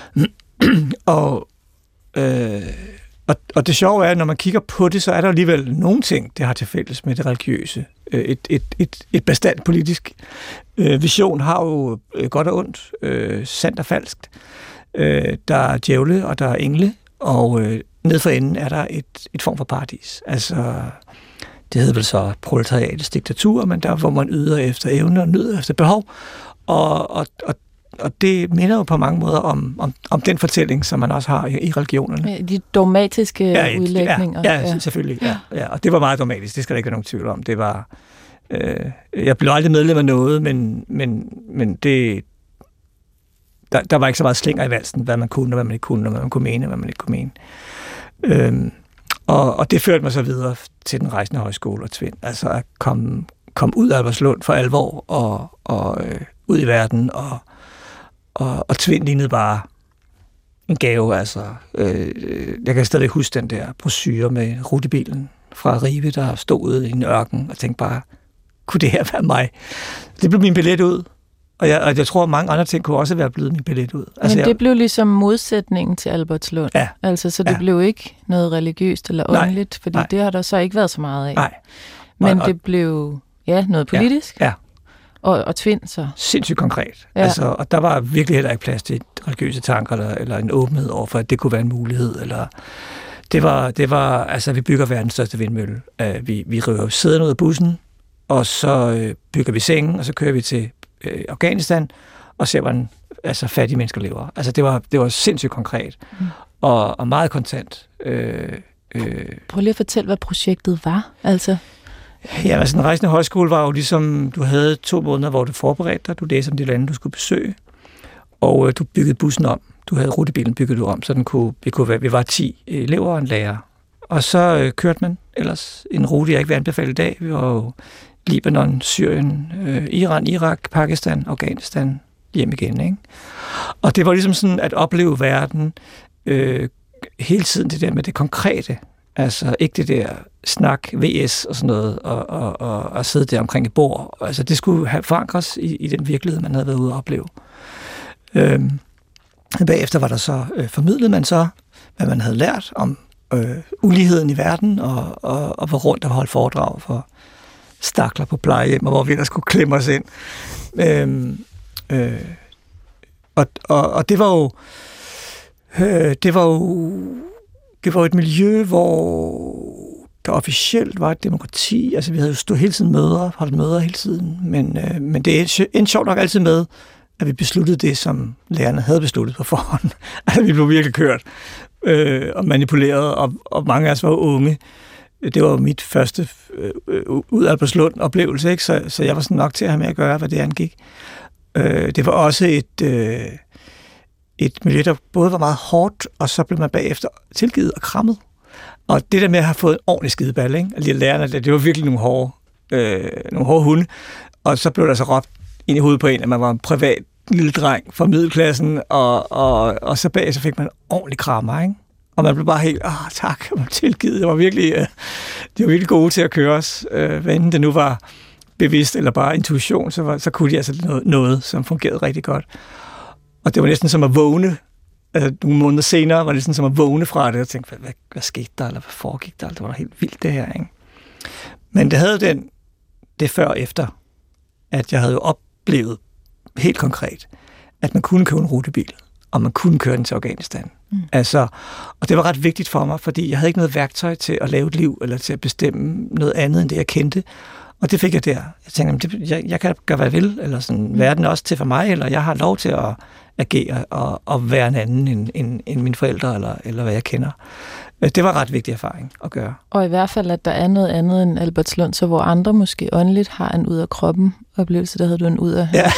og, øh, og, og det sjove er, at når man kigger på det, så er der alligevel nogle ting, det har til fælles med det religiøse. Et, et, et, et bestandt politisk øh, vision har jo øh, godt og ondt, øh, sandt og falskt. Øh, der er djævle, og der er engle, og øh, ned for enden er der et, et form for paradis. Altså, det hedder vel så proletariatets diktatur, men der hvor man yder efter evne og nyder efter behov. Og, og, og, og det minder jo på mange måder om, om, om den fortælling, som man også har i, i religionerne. De dogmatiske ja, udlægninger. Ja, ja, selvfølgelig. Ja, ja. Og det var meget dogmatisk, det skal der ikke være nogen tvivl om. Det var, øh, jeg blev aldrig medlem af noget, men, men, men det, der, der var ikke så meget slinger i valsen, hvad man kunne, og hvad man ikke kunne, og hvad man kunne mene, og hvad man ikke kunne mene. Øhm, og, og det førte mig så videre til den rejsende højskole og Tvind. Altså at komme, komme ud af Albertslund for alvor, og, og øh, ud i verden, og Og, og Tvind lignede bare en gave, altså. Øh, jeg kan stadig huske den der brochure med rutebilen fra Ribe, der stod ude i en ørken, og tænkte bare, kunne det her være mig? Det blev min billet ud, og jeg, og jeg tror, at mange andre ting kunne også være blevet min billet ud. Altså, Men det jeg, blev ligesom modsætningen til Albertslund. Ja. Altså, så det ja. blev ikke noget religiøst eller åndeligt, fordi nej. det har der så ikke været så meget af. Nej. Men og, det blev, ja, noget politisk. Ja. ja. Og, og Tvind så. Sindssygt konkret. Ja. Altså, og der var virkelig heller ikke plads til religiøse tanker, eller, eller en åbenhed overfor, at det kunne være en mulighed. Eller, Det var, det var, altså vi bygger verdens største vindmølle. Uh, vi, vi river sæderne ud af bussen, og så uh, bygger vi sengen, og så kører vi til uh, Afghanistan, og ser, hvordan altså, fattige mennesker lever. Altså det var, det var sindssygt konkret, mm. og, og meget kontant. Uh, uh, Prøv lige at fortælle, hvad projektet var, altså. Ja, altså en rejsende højskole var jo ligesom, du havde to måneder, hvor du forberedte dig, du læste om de lande, du skulle besøge, og øh, du byggede bussen om. Du havde rutebilen bygget du om, så den kunne, vi, kunne være, vi var ti elever og en lærer. Og så øh, kørte man ellers en rute, jeg ikke vil anbefale i dag. Vi var jo Libanon, Syrien, øh, Iran, Irak, Pakistan, Afghanistan, hjem igen, ikke? Og det var ligesom sådan at opleve verden øh, hele tiden, det der med det konkrete. Altså ikke det der snak, V S og sådan noget, og, og, og, og sidde der omkring et bord. Altså det skulle have forankres i, i den virkelighed, man havde været ude at opleve. Øhm, bagefter var der så, øh, formidlede man så, hvad man havde lært om øh, uligheden i verden, og, og, og var rundt og holdt foredrag for stakler på plejehjem, og hvor vi der skulle klemme os ind. Øhm, øh, og, og, og det var jo øh, det var jo Det var et miljø, hvor der officielt var et demokrati. Altså, vi havde jo stået hele tiden møder, holdt møder hele tiden. Men, øh, men det endte sjovt nok altid med, at vi besluttede det, som lærerne havde besluttet på forhånd. Altså, vi blev virkelig kørt øh, og manipuleret, og, og mange af os var unge. Det var jo mit første øh, ud af på slund oplevelse, ikke? Så, så jeg var sådan nok til at have med at gøre, hvad det angik. Øh, det var også et... Øh, et miljø, der både var meget hårdt, og så blev man bagefter tilgivet og krammet. Og det der med at have fået en ordentlig skideballe, ikke? Altså, lærerne, det var virkelig nogle hårde, øh, nogle hårde hunde. Og så blev der så råbt ind i hovedet på en, at man var en privat lille dreng fra middelklassen, og, og, og så bagefter fik man en ordentlig krammer, ikke? Og man blev bare helt, åh tak, man tilgivet. Det var virkelig, øh, de var virkelig gode til at køre os. Øh, hvad enten det nu var bevidst eller bare intuition, så, var, så kunne de altså noget, noget, som fungerede rigtig godt. Og det var næsten som at vågne, altså nogle måneder senere var det næsten som at vågne fra det, og tænkte, hvad, hvad, hvad skete der, eller hvad foregik der? Det var helt vildt det her, ikke? Men det havde den, det før og efter, at jeg havde jo oplevet helt konkret, at man kunne købe en rutebil, og man kunne køre den til Afghanistan. Mm. Altså, og det var ret vigtigt for mig, fordi jeg havde ikke noget værktøj til at lave et liv, eller til at bestemme noget andet, end det jeg kendte. Og det fik jeg der. Jeg tænkte, det, jeg, jeg kan gøre, hvad jeg vil, eller sådan, mm. verden er også til for mig, eller jeg har lov til at agere og, og være en anden end, end, end mine forældre, eller, eller hvad jeg kender. Det var en ret vigtig erfaring at gøre. Og i hvert fald, at der er noget andet end Albertslund, så hvor andre måske åndeligt har en ud af kroppen oplevelse, der havde du en ud af ja.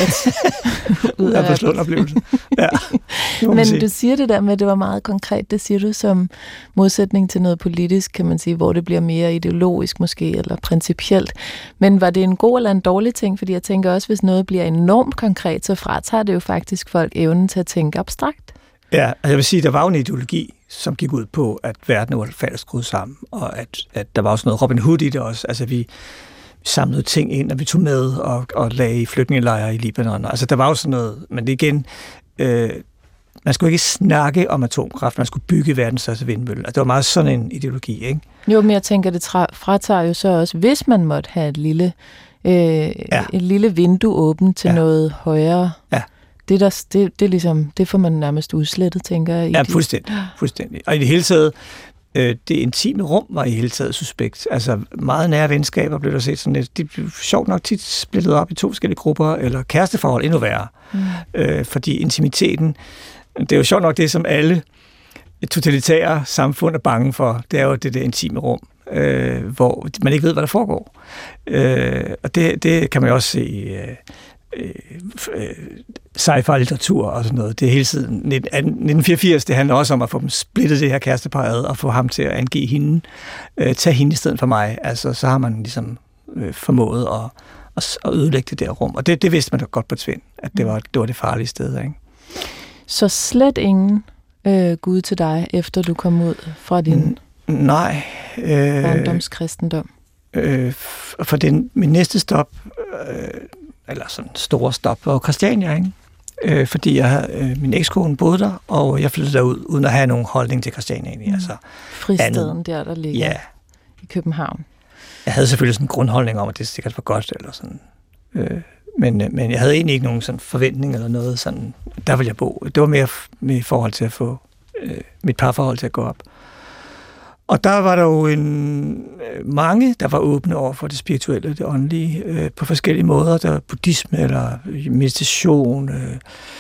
ud af Albertslund oplevelse. Ja. Men sige. Du siger det der med, at det var meget konkret, det siger du som modsætning til noget politisk, kan man sige, hvor det bliver mere ideologisk måske, eller principielt. Men var det en god eller en dårlig ting? Fordi jeg tænker også, hvis noget bliver enormt konkret, så fratager det jo faktisk folk evnen til at tænke abstrakt. Ja, altså jeg vil sige, der var jo en ideologi, som gik ud på, at verden var fælles skruet sammen, og at, at der var også noget Robin Hood i det også. Altså vi, vi samlede ting ind, og vi tog med og, og lagde i flygtningelejre i Libanon. Altså der var jo sådan noget, men det igen, øh, man skulle ikke snakke om atomkraft, man skulle bygge verdens største vindmølle. Altså det var meget sådan en ideologi, ikke? Jo, men jeg tænker, det fratager jo så også, hvis man måtte have et lille, øh, ja. et lille vindue åbent til ja. noget højere. Ja. Det, der, det, det, er ligesom, det får man nærmest udslettet, tænker jeg. Ja, fuldstændig, fuldstændig. Og i det hele taget, øh, det intime rum var i det hele taget suspekt. Altså meget nære venskaber blev der set sådan lidt. De blev sjovt nok tit splittet op i to forskellige grupper, eller kæresteforhold endnu værre. Mm. Øh, fordi intimiteten, det er jo sjovt nok det, som alle totalitære samfund er bange for. Det er jo det der intime rum, øh, hvor man ikke ved, hvad der foregår. Øh, og det, det kan man jo også se i sci-fi-litteratur og sådan noget. Det er hele tiden nitten fireogfirs, det handler også om at få dem splittet det her kærestepar ad, og få ham til at angive hende, øh, tage hende i stedet for mig. Altså, så har man ligesom øh, formået at, at, at ødelægge det der rum. Og det, det vidste man da godt på Tvind, at det var det, var det farlige sted, ikke? Så slet ingen øh, Gud til dig, efter du kom ud fra din N- nej, øh, barndomskristendom? Øh, for den, min næste stop, øh, eller sådan store stop, var Christiania, ikke? Øh, fordi jeg havde, øh, min ekskone boede der, og jeg flyttede derud, uden at have nogen holdning til Christiania egentlig. Mm. Altså, fristaden andet. Der, der ligger ja. i København. Jeg havde selvfølgelig sådan en grundholdning om, at det sikkert var godt, eller sådan. Øh, men, men jeg havde egentlig ikke nogen sådan forventning eller noget sådan, der ville jeg bo. Det var mere med i forhold til at få øh, mit parforhold til at gå op. Og der var der jo en, mange, der var åbne over for det spirituelle, det åndelige, øh, på forskellige måder. Der var buddhisme eller meditation, øh,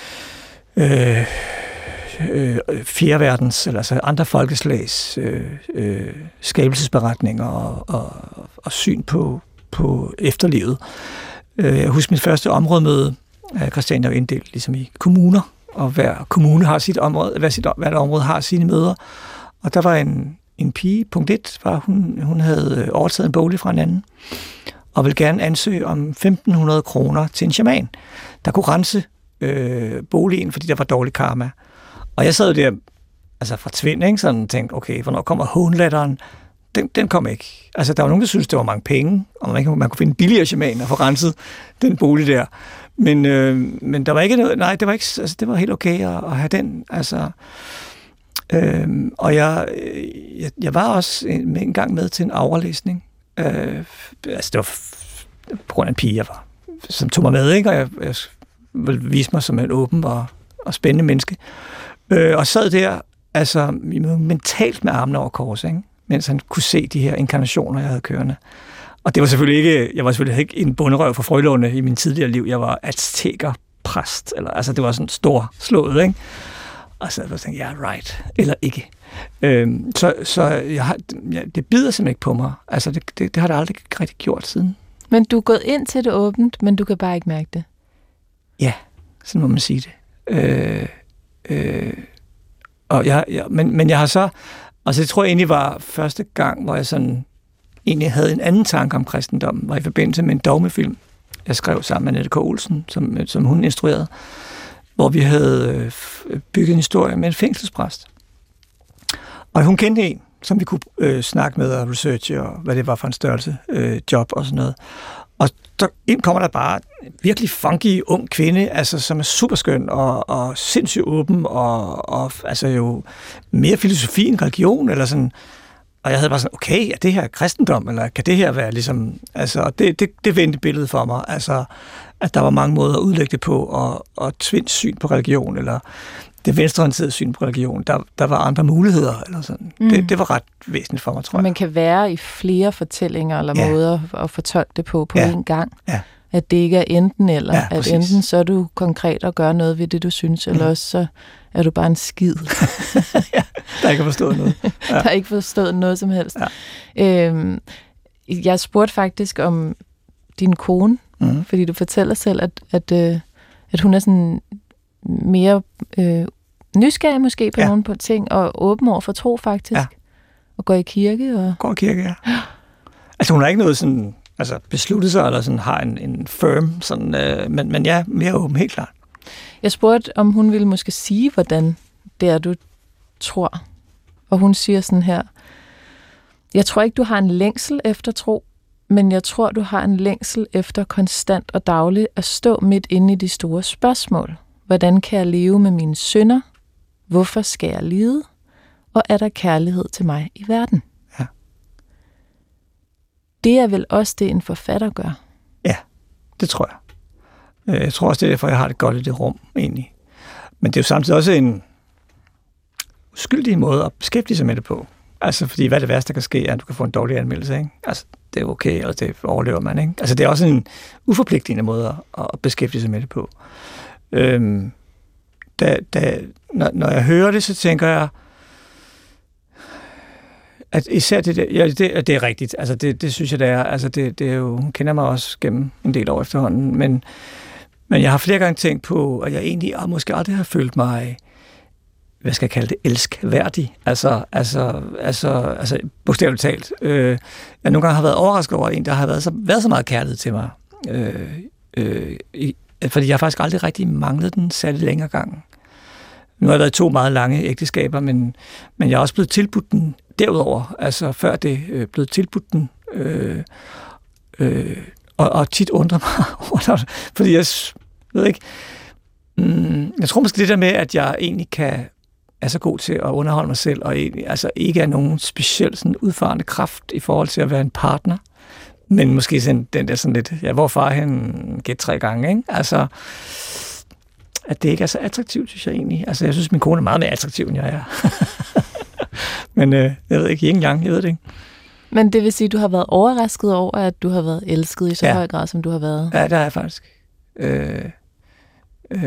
øh, øh, fjerdeverdens, eller altså andre folkeslags øh, øh, skabelsesberetninger og, og, og syn på, på efterlivet. Jeg husker mit første områdemøde. Christiania er jo inddelt ligesom i kommuner, og hver kommune har sit område, hver sit, hvert område har sine møder. Og der var en, en pige, punkt et, var hun, hun havde overtaget en bolig fra en anden, og ville gerne ansøge om femten hundrede kroner til en shaman, der kunne rense øh, boligen, fordi der var dårlig karma. Og jeg sad der, altså fra Tvind, ikke, sådan tænkte, okay, hvornår kommer hånlatteren? Den, den kom ikke. Altså, der var nogen, der syntes, det var mange penge, og man, man kunne finde en billigere shaman og få renset den bolig der. Men, øh, men der var ikke noget, nej, det var ikke, altså, det var helt okay at, at have den, altså. Øh, og jeg, jeg, jeg var også en, en gang med til en aflæsning. Øh, altså, det var f- på grund af en pige, jeg var, som tog mig med, ikke? Og jeg, jeg ville vise mig som en åben og, og spændende menneske. Øh, og sad der, altså, mentalt med armene over kors, ikke? Mens han kunne se de her inkarnationer, jeg havde kørende. Og det var selvfølgelig ikke, jeg var selvfølgelig ikke en bunderøv for Frølunde i min tidligere liv. Jeg var aztekerpræst, eller altså det var sådan stor slået, ikke? Og så jeg tænkte, ja, yeah, right, eller ikke. Øhm, så så jeg har, ja, det bider simpelthen ikke på mig. Altså det, det, det har det aldrig rigtig gjort siden. Men du er gået ind til det åbent, men du kan bare ikke mærke det? Ja, sådan må man sige det. Øh, øh, og jeg, jeg, men, men jeg har så, altså det tror jeg egentlig var første gang, hvor jeg sådan egentlig havde en anden tanke om kristendommen, var i forbindelse med en dogmefilm, jeg skrev sammen med Annette K. Olsen, som, som hun instruerede, hvor vi havde bygget en historie med en fængselspræst. Og hun kendte en, som vi kunne øh, snakke med og researche, og hvad det var for en størrelse, øh, job og sådan noget. Og så ind kommer der bare en virkelig funky, ung kvinde, altså, som er superskøn og, og sindssygt åben, og, og altså jo mere filosofi end religion, eller sådan. Og jeg havde bare sådan, okay, er det her kristendom, eller kan det her være ligesom, altså, det, det, det vendte billedet for mig, altså, at der var mange måder at udlægge det på, og, og Tvinds syn på religion, eller det venstreorienterede syn på religion, der, der var andre muligheder, eller sådan. Mm. Det, det var ret væsentligt for mig, tror jeg. Man kan være i flere fortællinger, eller ja. måder at fortolke det på, på ja. én gang. Ja. At det ikke er enten eller, ja, at enten så er du konkret og gør noget ved det, du synes, eller mm. også så er du bare en skid. Ja, der ikke har forstået noget. Ja. Der har ikke forstået noget som helst. Ja. Øhm, jeg spurgte faktisk om din kone, mm. fordi du fortæller selv, at, at, øh, at hun er sådan mere øh, nysgerrig måske på ja. nogle på ting, og åben over for tro faktisk, ja. og går i kirke. Og... Går i kirke, ja. Altså hun har ikke noget sådan, altså besluttet sig, eller sådan har en, en firm, sådan, øh, men, men ja, mere åben, helt klart. Jeg spurgte, om hun ville måske sige, hvordan det er, du tror. Og hun siger sådan her, jeg tror ikke, du har en længsel efter tro, men jeg tror, du har en længsel efter konstant og dagligt at stå midt inde i de store spørgsmål. Hvordan kan jeg leve med mine synder? Hvorfor skal jeg lide? Og er der kærlighed til mig i verden? Ja. Det er vel også det, en forfatter gør? Ja, det tror jeg. Jeg tror også, det er derfor, jeg har det godt i det rum, egentlig. Men det er jo samtidig også en uskyldig måde at beskæftige sig med det på. Altså, fordi hvad er det værste, der kan ske, er, at du kan få en dårlig anmeldelse, ikke? Altså, det er okay, eller det overlever man, ikke? Altså, det er også en uforpligtende måde at beskæftige sig med det på. Øhm, da, da, når, når jeg hører det, så tænker jeg, at især det der, ja, det, det er rigtigt, altså det, det synes jeg, det er, altså det, det er jo, hun kender mig også gennem en del år efterhånden, men, men jeg har flere gange tænkt på, at jeg egentlig og måske aldrig har følt mig, hvad skal jeg kalde det, elskværdig, altså, altså, altså, altså bogstaveligt talt. Øh, jeg nogle gange har været overrasket over en, der har været så, været så meget kærlighed til mig, øh, øh, i, fordi jeg har faktisk aldrig rigtig manglet den særlig længere gang. Nu har jeg været to meget lange ægteskaber, men, men jeg er også blevet tilbudt den derudover, altså før det øh, blevet tilbudt den, øh, øh, og, og tit undrer mig over det, fordi jeg ved ikke, mm, jeg tror måske det der med, at jeg egentlig kan er så god til at underholde mig selv, og egentlig, altså ikke er nogen speciel sådan udfarende kraft i forhold til at være en partner, men måske sådan, den der sådan lidt, ja, hvor far han gæt tre gange, ikke? Altså, at det ikke er så attraktivt, synes jeg egentlig. Altså, jeg synes, min kone er meget mere attraktiv, end jeg er. Men øh, jeg ved ikke, yin-yang, jeg ved det ikke. Men det vil sige, at du har været overrasket over, at du har været elsket i så ja. høj grad, som du har været? Ja, det har jeg faktisk. Øh, øh,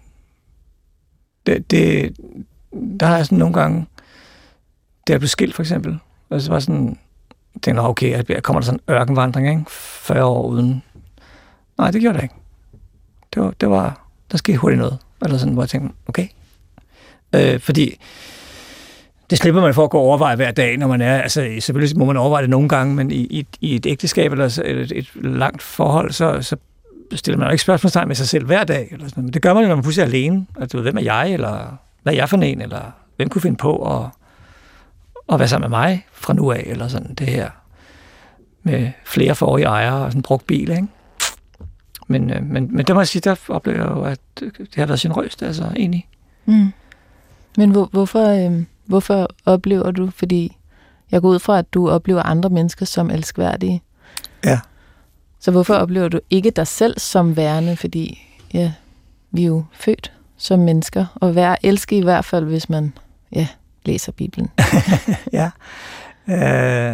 det, det, der har jeg sådan nogle gange, da jeg blev skilt for eksempel, og så var sådan, jeg tænkte, okay, jeg kommer der sådan en ørkenvandring, ikke? fyrre år uden. Nej, det gjorde det ikke. Det var, det var, der skete hurtigt noget. Eller sådan, hvor jeg tænkte, okay. Øh, fordi det slipper man for at gå og overveje hver dag, når man er, altså selvfølgelig må man overveje det nogle gange, men i, i, i et ægteskab eller et, et langt forhold, så, så stiller man jo ikke spørgsmålstegn med sig selv hver dag. Eller sådan. Men det gør man jo, når man pludselig er alene. Altså, hvem er jeg, eller hvad er jeg for en, eller hvem kunne finde på at, at være sammen med mig fra nu af, eller sådan det her med flere forrige ejere og sådan en brugt bil, ikke? Men, men, men det må jeg sige, der oplever jeg jo, at det har været generøst, altså egentlig. Mm. Men hvor, hvorfor, øh, hvorfor oplever du, fordi jeg går ud fra, at du oplever andre mennesker som elskværdige. Ja. Så hvorfor oplever du ikke dig selv som værende, fordi ja, vi er jo født som mennesker, og være elske i hvert fald, hvis man ja, læser Bibelen. ja. Øh...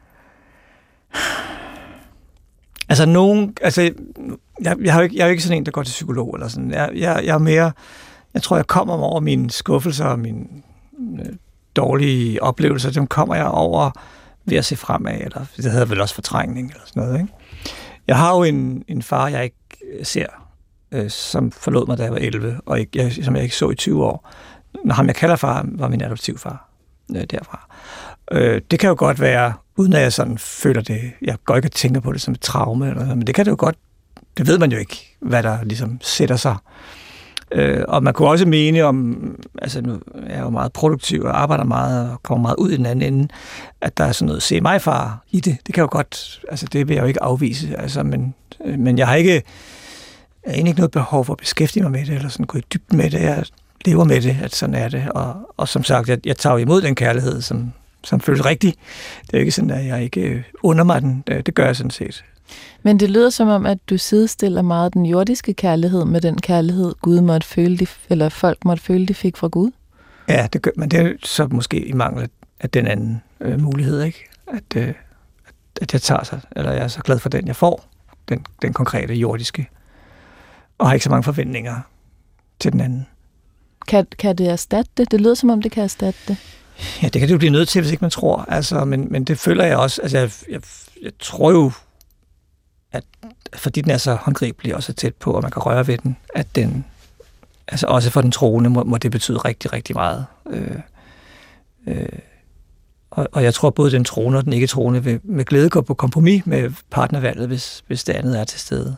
Altså nogen, altså jeg, jeg, har ikke, jeg er jo ikke sådan en, der går til psykolog eller sådan. Jeg, jeg, jeg er mere, jeg tror, jeg kommer over mine skuffelser og mine øh, dårlige oplevelser, dem kommer jeg over ved at se fremad, eller det hedder vel også fortrængning eller sådan noget, ikke? Jeg har jo en, en far, jeg ikke ser, øh, som forlod mig, da jeg var elleve, og ikke, jeg, som jeg ikke så i tyve år. Når ham, jeg kalder far, var min adoptivfar øh, derfra. Øh, det kan jo godt være, uden at jeg sådan føler det, jeg går ikke og tænker på det som et traume, eller noget, men det kan det jo godt, det ved man jo ikke, hvad der ligesom sætter sig. Øh, og man kunne også mene om, altså nu er jeg jo meget produktiv og arbejder meget og kommer meget ud i den anden ende, at der er sådan noget se mig far i det. Det kan jo godt, altså det vil jeg jo ikke afvise, altså, men, men jeg har ikke, jeg har egentlig ikke noget behov for at beskæftige mig med det, eller sådan gå i dybden med det. Jeg lever med det, at sådan er det. Og, og som sagt, jeg, jeg tager imod den kærlighed, som, som føles rigtig. Det er ikke sådan, at jeg ikke under mig den. Det, det gør jeg sådan set. Men det lyder som om, at du sidestiller meget den jordiske kærlighed med den kærlighed, Gud måtte føle, de, eller folk måtte føle, de fik fra Gud. Ja, det gør, men det er så måske i mangel af den anden øh, mulighed, ikke? At, øh, at jeg tager sig, eller jeg er så glad for den, jeg får, den, den konkrete jordiske, og har ikke så mange forventninger til den anden. Kan, kan det erstatte det? Det lyder som om, det kan erstatte det. Ja, det kan det jo blive nødt til, hvis ikke man tror. Altså, men, men det føler jeg også. Altså, jeg, jeg, jeg tror jo, at fordi den er så håndgribelig og så tæt på, og man kan røre ved den, at den, altså også for den troende, må, må det betyde rigtig, rigtig meget. Øh, øh, og, og jeg tror, både den troende og den ikke troende vil med glæde gå på kompromis med partnervalget, hvis, hvis det andet er til stede.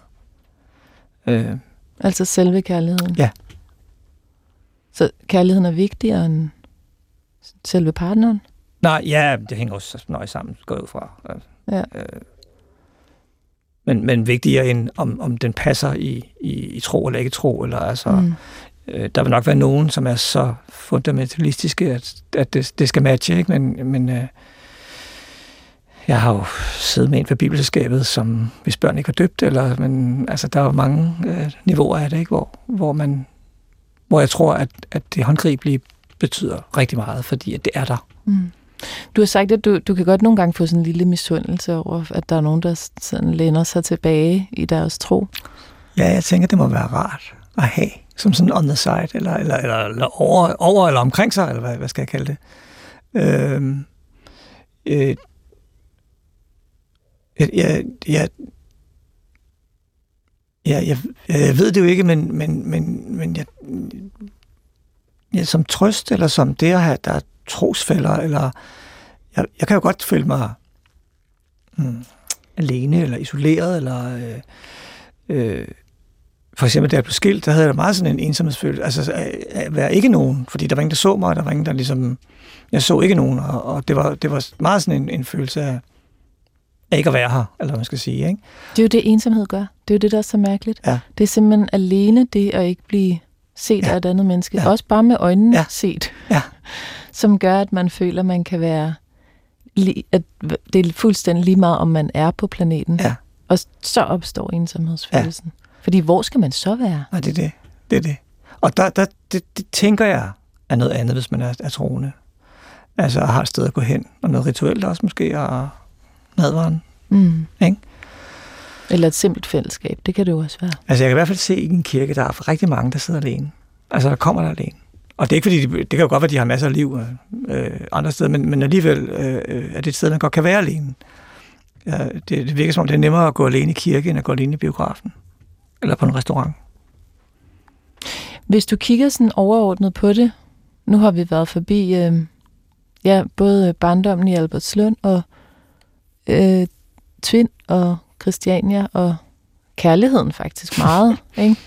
Øh, altså selve kærligheden? Ja. Så kærligheden er vigtigere end selve partneren? Nej, ja, det hænger også nøje sammen, går ud fra. Ja. Øh, men, men vigtigere end, om, om den passer i, i, i tro eller ikke tro. Eller, altså, mm. øh, der vil nok være nogen, som er så fundamentalistiske, at, at det, det skal matche, ikke? Men, men øh, jeg har jo siddet med en for bibelselskabet, som hvis børn ikke var døbt, eller, men altså, der er jo mange øh, niveauer af det, ikke? Hvor, hvor, man, hvor jeg tror, at, at det håndgribelige betyder rigtig meget, fordi at det er der. Mm. Du har sagt, at du, du kan godt nogle gange få sådan en lille misundelse over, at der er nogen, der sådan læner sig tilbage i deres tro. Ja, jeg tænker, det må være rart at have, som sådan on the side, eller, eller, eller, eller over, over eller omkring sig, eller hvad, hvad skal jeg kalde det. Øhm, øh, jeg, jeg, jeg, jeg, jeg ved det jo ikke, men, men, men, men jeg, jeg, som trøst, eller som det at have, der er trosfælder, eller jeg, jeg kan jo godt føle mig hmm, alene, eller isoleret, eller øh, øh, for eksempel, da jeg blev skilt, der havde jeg meget sådan en ensomhedsfølelse, altså at være ikke nogen, fordi der var ingen, der så mig, og der var ingen, der ligesom, jeg så ikke nogen, og, og det, var, det var meget sådan en, en følelse af, af ikke at være her, eller hvad man skal sige, ikke? Det er jo det, ensomhed gør. Det er jo det, der er så mærkeligt. Ja. Det er simpelthen alene det, at ikke blive set ja. af et andet menneske. Ja. Også bare med øjnene ja. set. Ja. Som gør, at man føler, at man kan være, at det er fuldstændig lige meget, om man er på planeten. Ja. Og så opstår ensomhedsfølelsen. Ja. Fordi hvor skal man så være? Nej, det er det. Det er det. Og der, der, det, det tænker jeg er noget andet, hvis man er, er troende. Altså har et sted at gå hen, og noget rituelt også måske, og nadveren. Mm. Ikke? Eller et simpelt fællesskab, det kan det jo også være. Altså jeg kan i hvert fald se i en kirke, der er rigtig mange, der sidder alene. Altså der kommer der alene. Og det er ikke fordi, de, det kan jo godt være, at de har masser af liv øh, andre steder, men, men alligevel øh, er det et sted, man godt kan være alene. Ja, det, det virker som om, det er nemmere at gå alene i kirke, end at gå alene i biografen. Eller på en restaurant. Hvis du kigger sådan overordnet på det, nu har vi været forbi øh, ja, både barndommen i Albertslund og øh, Tvind og Christiania og kærligheden faktisk meget. Ikke?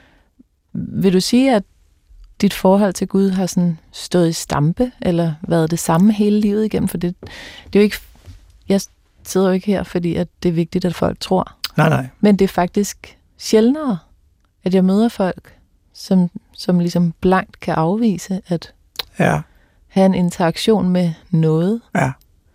Vil du sige, at dit forhold til Gud har sådan stået i stampe, eller været det samme hele livet igennem? For det, det er jo ikke, jeg sidder jo ikke her, fordi at det er vigtigt, at folk tror. Nej, nej. Men det er faktisk sjældnere, at jeg møder folk, som, som ligesom blankt kan afvise at ja. have en interaktion med noget. Ja.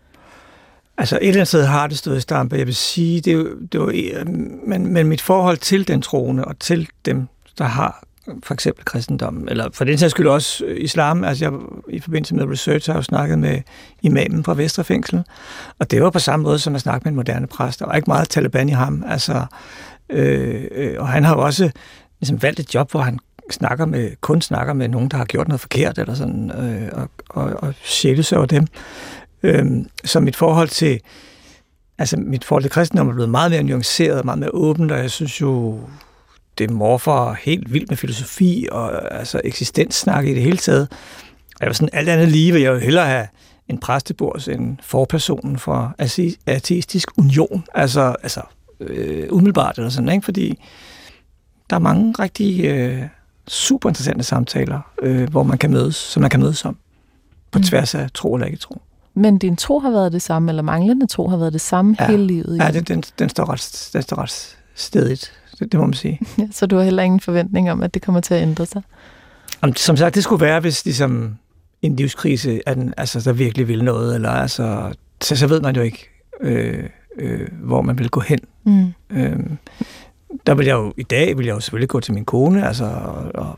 Altså et eller andet sted har det stået i stampe. Jeg vil sige, det er jo, det er jo, men, men mit forhold til den troende, og til dem, der har for eksempel kristendommen, eller for den sags skyld også islam, altså jeg i forbindelse med research har jeg jo snakket med imamen fra Vestre Fængsel, og det var på samme måde som at snakke med en moderne præst. Der var ikke meget Taliban i ham, altså, øh, øh, og han har jo også ligesom valgt et job, hvor han snakker med, kun snakker med nogen, der har gjort noget forkert, eller sådan, øh, og, og, og sjæles over dem. Øh, så mit forhold til altså mit forhold til kristendom er blevet meget mere nuanceret, meget mere åbent, og jeg synes jo, det morfer helt vildt med filosofi og altså eksistenssnak i det hele taget. Og jeg var sådan, alt andet lige vil jeg jo hellere have en præstebord end forpersonen for Ateistisk Union. Altså, altså øh, umiddelbart eller sådan, ikke? Fordi der er mange rigtig øh, super interessante samtaler, øh, hvor man kan mødes, som man kan mødes om, på mm. tværs af tro eller ikke tro. Men din tro har været det samme, eller manglende tro har været det samme ja. hele livet? Ja, den, den, den, står ret, den står ret stedigt. Det, det må man sige. Ja, så du har heller ingen forventning om, at det kommer til at ændre sig? Om, som sagt, det skulle være, hvis ligesom en livskrise, er den, altså, der virkelig vil noget, eller altså, så, så ved man jo ikke, øh, øh, hvor man vil gå hen. Mm. Øh, der vil jeg jo, i dag vil jeg jo selvfølgelig gå til min kone, altså, og, og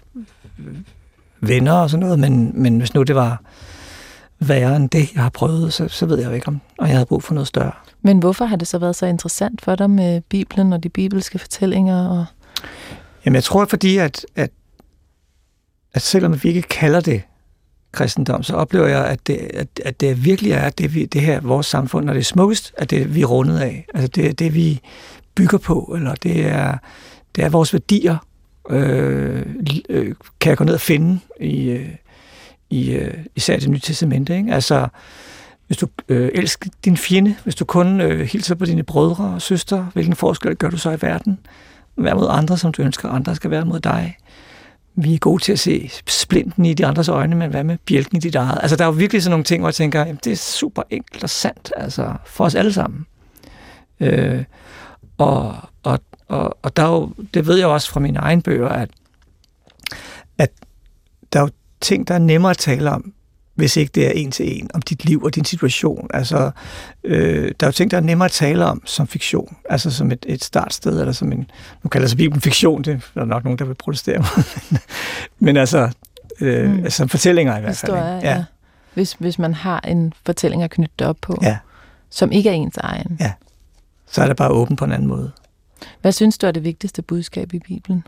venner og sådan noget, men, men hvis nu det var værre end det, jeg har prøvet, så, så ved jeg jo ikke, om og jeg havde brug for noget større. Men hvorfor har det så været så interessant for dig med Bibelen og de bibelske fortællinger? Og Jamen, jeg tror, fordi at, at, at selvom vi ikke kalder det kristendom, så oplever jeg, at det, at, at det virkelig er det, vi, det her, vores samfund, når det er smukkest, at det vi er rundet af. Altså, det er det, vi bygger på, eller det er, det er vores værdier, øh, øh, kan jeg gå ned og finde i, øh, i øh, især det nye testamente, ikke? Altså, hvis du øh, elsker din fjende, hvis du kun øh, hilser på dine brødre og søstre, hvilken forskel gør du så i verden? Vær mod andre, som du ønsker, andre skal være mod dig. Vi er gode til at se splinten i de andres øjne, men hvad med bjælken i dit eget? Altså, der er jo virkelig sådan nogle ting, hvor jeg tænker, jamen, det er super enkelt og sandt, altså, for os alle sammen. Øh, og, og, og, og der er jo, det ved jeg også fra mine egne bøger, at, at der er jo ting, der er nemmere at tale om, hvis ikke det er en til en, om dit liv og din situation. Altså, øh, der er jo ting, der er nemmere at tale om som fiktion, altså som et, et startsted, eller som en, nu kalder sig Bibelen fiktion, det er der nok nogen, der vil protestere mod, men altså, øh, mm. altså som fortællinger i hvert fald. Historie, ja. Ja. Hvis, hvis man har en fortælling at knytte op på, ja. Som ikke er ens egen. Ja, så er det bare åbent på en anden måde. Hvad synes du er det vigtigste budskab i Bibelen?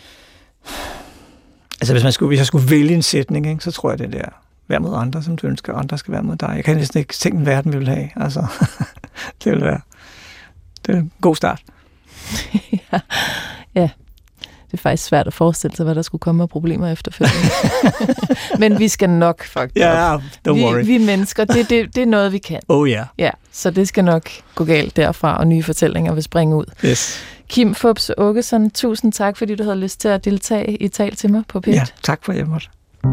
Altså, hvis, man skulle, hvis jeg skulle vælge en sætning, ikke, så tror jeg, det der vær mod andre, som du ønsker, andre skal være mod dig. Jeg kan næsten ikke tænke en verden, vi vil have. Altså, det vil være det er en god start. ja. ja, det er faktisk svært at forestille sig, hvad der skulle komme af problemer efterfølgende. Men vi skal nok fuck det ja, op. don't vi, worry. Vi mennesker, det, det, det er noget, vi kan. Oh ja. Yeah. Ja, så det skal nok gå galt derfra, og nye fortællinger vil springe ud. Yes. Kim Fupz Aakeson, tusind tak, fordi du havde lyst til at deltage i Tal til mig på P et. Ja, tak for hjemmet.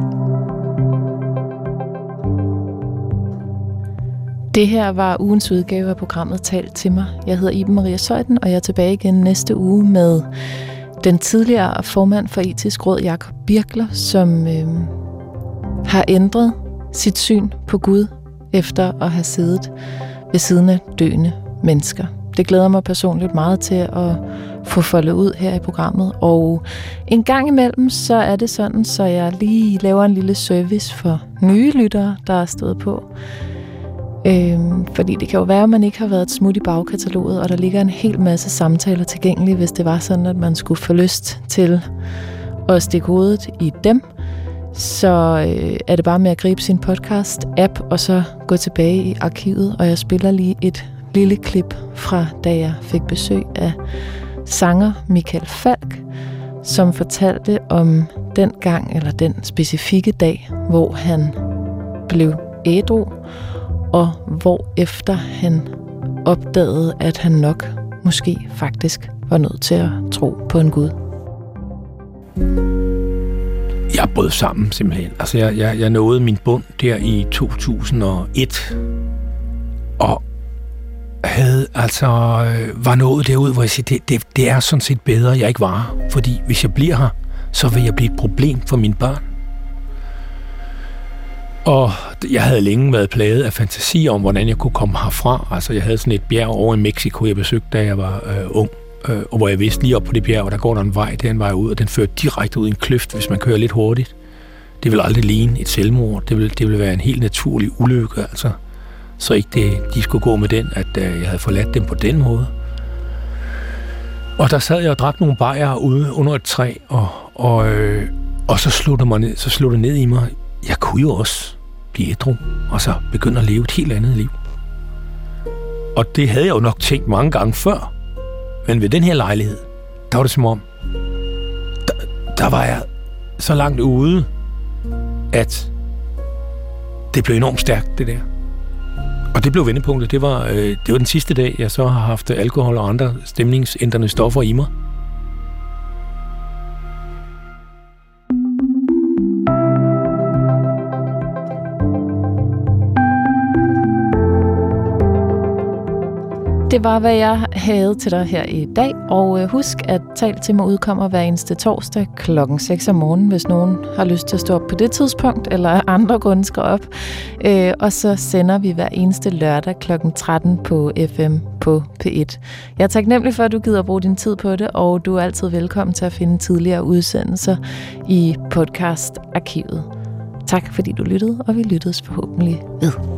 Det her var ugens udgave af programmet Tal til mig. Jeg hedder Iben Maria Zeuthen, og jeg er tilbage igen næste uge med den tidligere formand for Etisk Råd, Jakob Birkler, som øh, har ændret sit syn på Gud efter at have siddet ved siden af døende mennesker. det glæder mig personligt meget til at få foldet ud her i programmet. Og en gang imellem, så er det sådan, så jeg lige laver en lille service for nye lyttere, der er stået på. Øhm, fordi det kan jo være, at man ikke har været et smut i bagkataloget, og der ligger en hel masse samtaler tilgængelige, hvis det var sådan, at man skulle få lyst til at stikke hovedet i dem. Så øh, er det bare med at gribe sin podcast-app, og så gå tilbage i arkivet, og jeg spiller lige et lille klip fra, da jeg fik besøg af sanger Michael Falch, som fortalte om den gang, eller den specifikke dag, hvor han blev ædru, og hvor efter han opdagede, at han nok måske faktisk var nødt til at tro på en Gud. Jeg brød sammen, simpelthen. Altså, jeg, jeg, jeg nåede min bund der i to tusind og et, og havde altså, øh, var nået derud, hvor jeg siger, det, det, det er sådan set bedre, jeg ikke var. Fordi hvis jeg bliver her, så vil jeg blive et problem for mine børn. Og jeg havde længe været plaget af fantasier om, hvordan jeg kunne komme herfra. Altså, jeg havde sådan et bjerg over i Mexico, jeg besøgte, da jeg var øh, ung. Øh, og hvor jeg vidste lige op på det bjerg, og der går der en vej, den vej ud, og den fører direkte ud i en kløft, hvis man kører lidt hurtigt. Det vil aldrig ligne et selvmord. Det vil, det vil være en helt naturlig ulykke, altså. Så ikke det, de skulle gå med den, at øh, jeg havde forladt dem på den måde. Og der sad jeg og drak nogle bajer ude under et træ, og, og, øh, og så slog det mig ned, så slog det ned i mig. Jeg kunne jo også blive ædru, og så begynde at leve et helt andet liv. Og det havde jeg jo nok tænkt mange gange før. Men ved den her lejlighed, der var det som om, der, der var jeg så langt ude, at det blev enormt stærkt, det der. Og det blev vendepunktet. Det var, øh, det var den sidste dag, jeg så har haft alkohol og andre stemningsændrende stoffer i mig. Det var, hvad jeg havde til dig her i dag, og husk, at Tal til mig udkommer hver eneste torsdag klokken seks om morgenen, hvis nogen har lyst til at stå op på det tidspunkt, eller andre grunde skal op. Og så sender vi hver eneste lørdag klokken tretten på F M på P et. Jeg er taknemmelig for, at du gider bruge din tid på det, og du er altid velkommen til at finde tidligere udsendelser i podcast-arkivet. Tak fordi du lyttede, og vi lyttes forhåbentlig ved.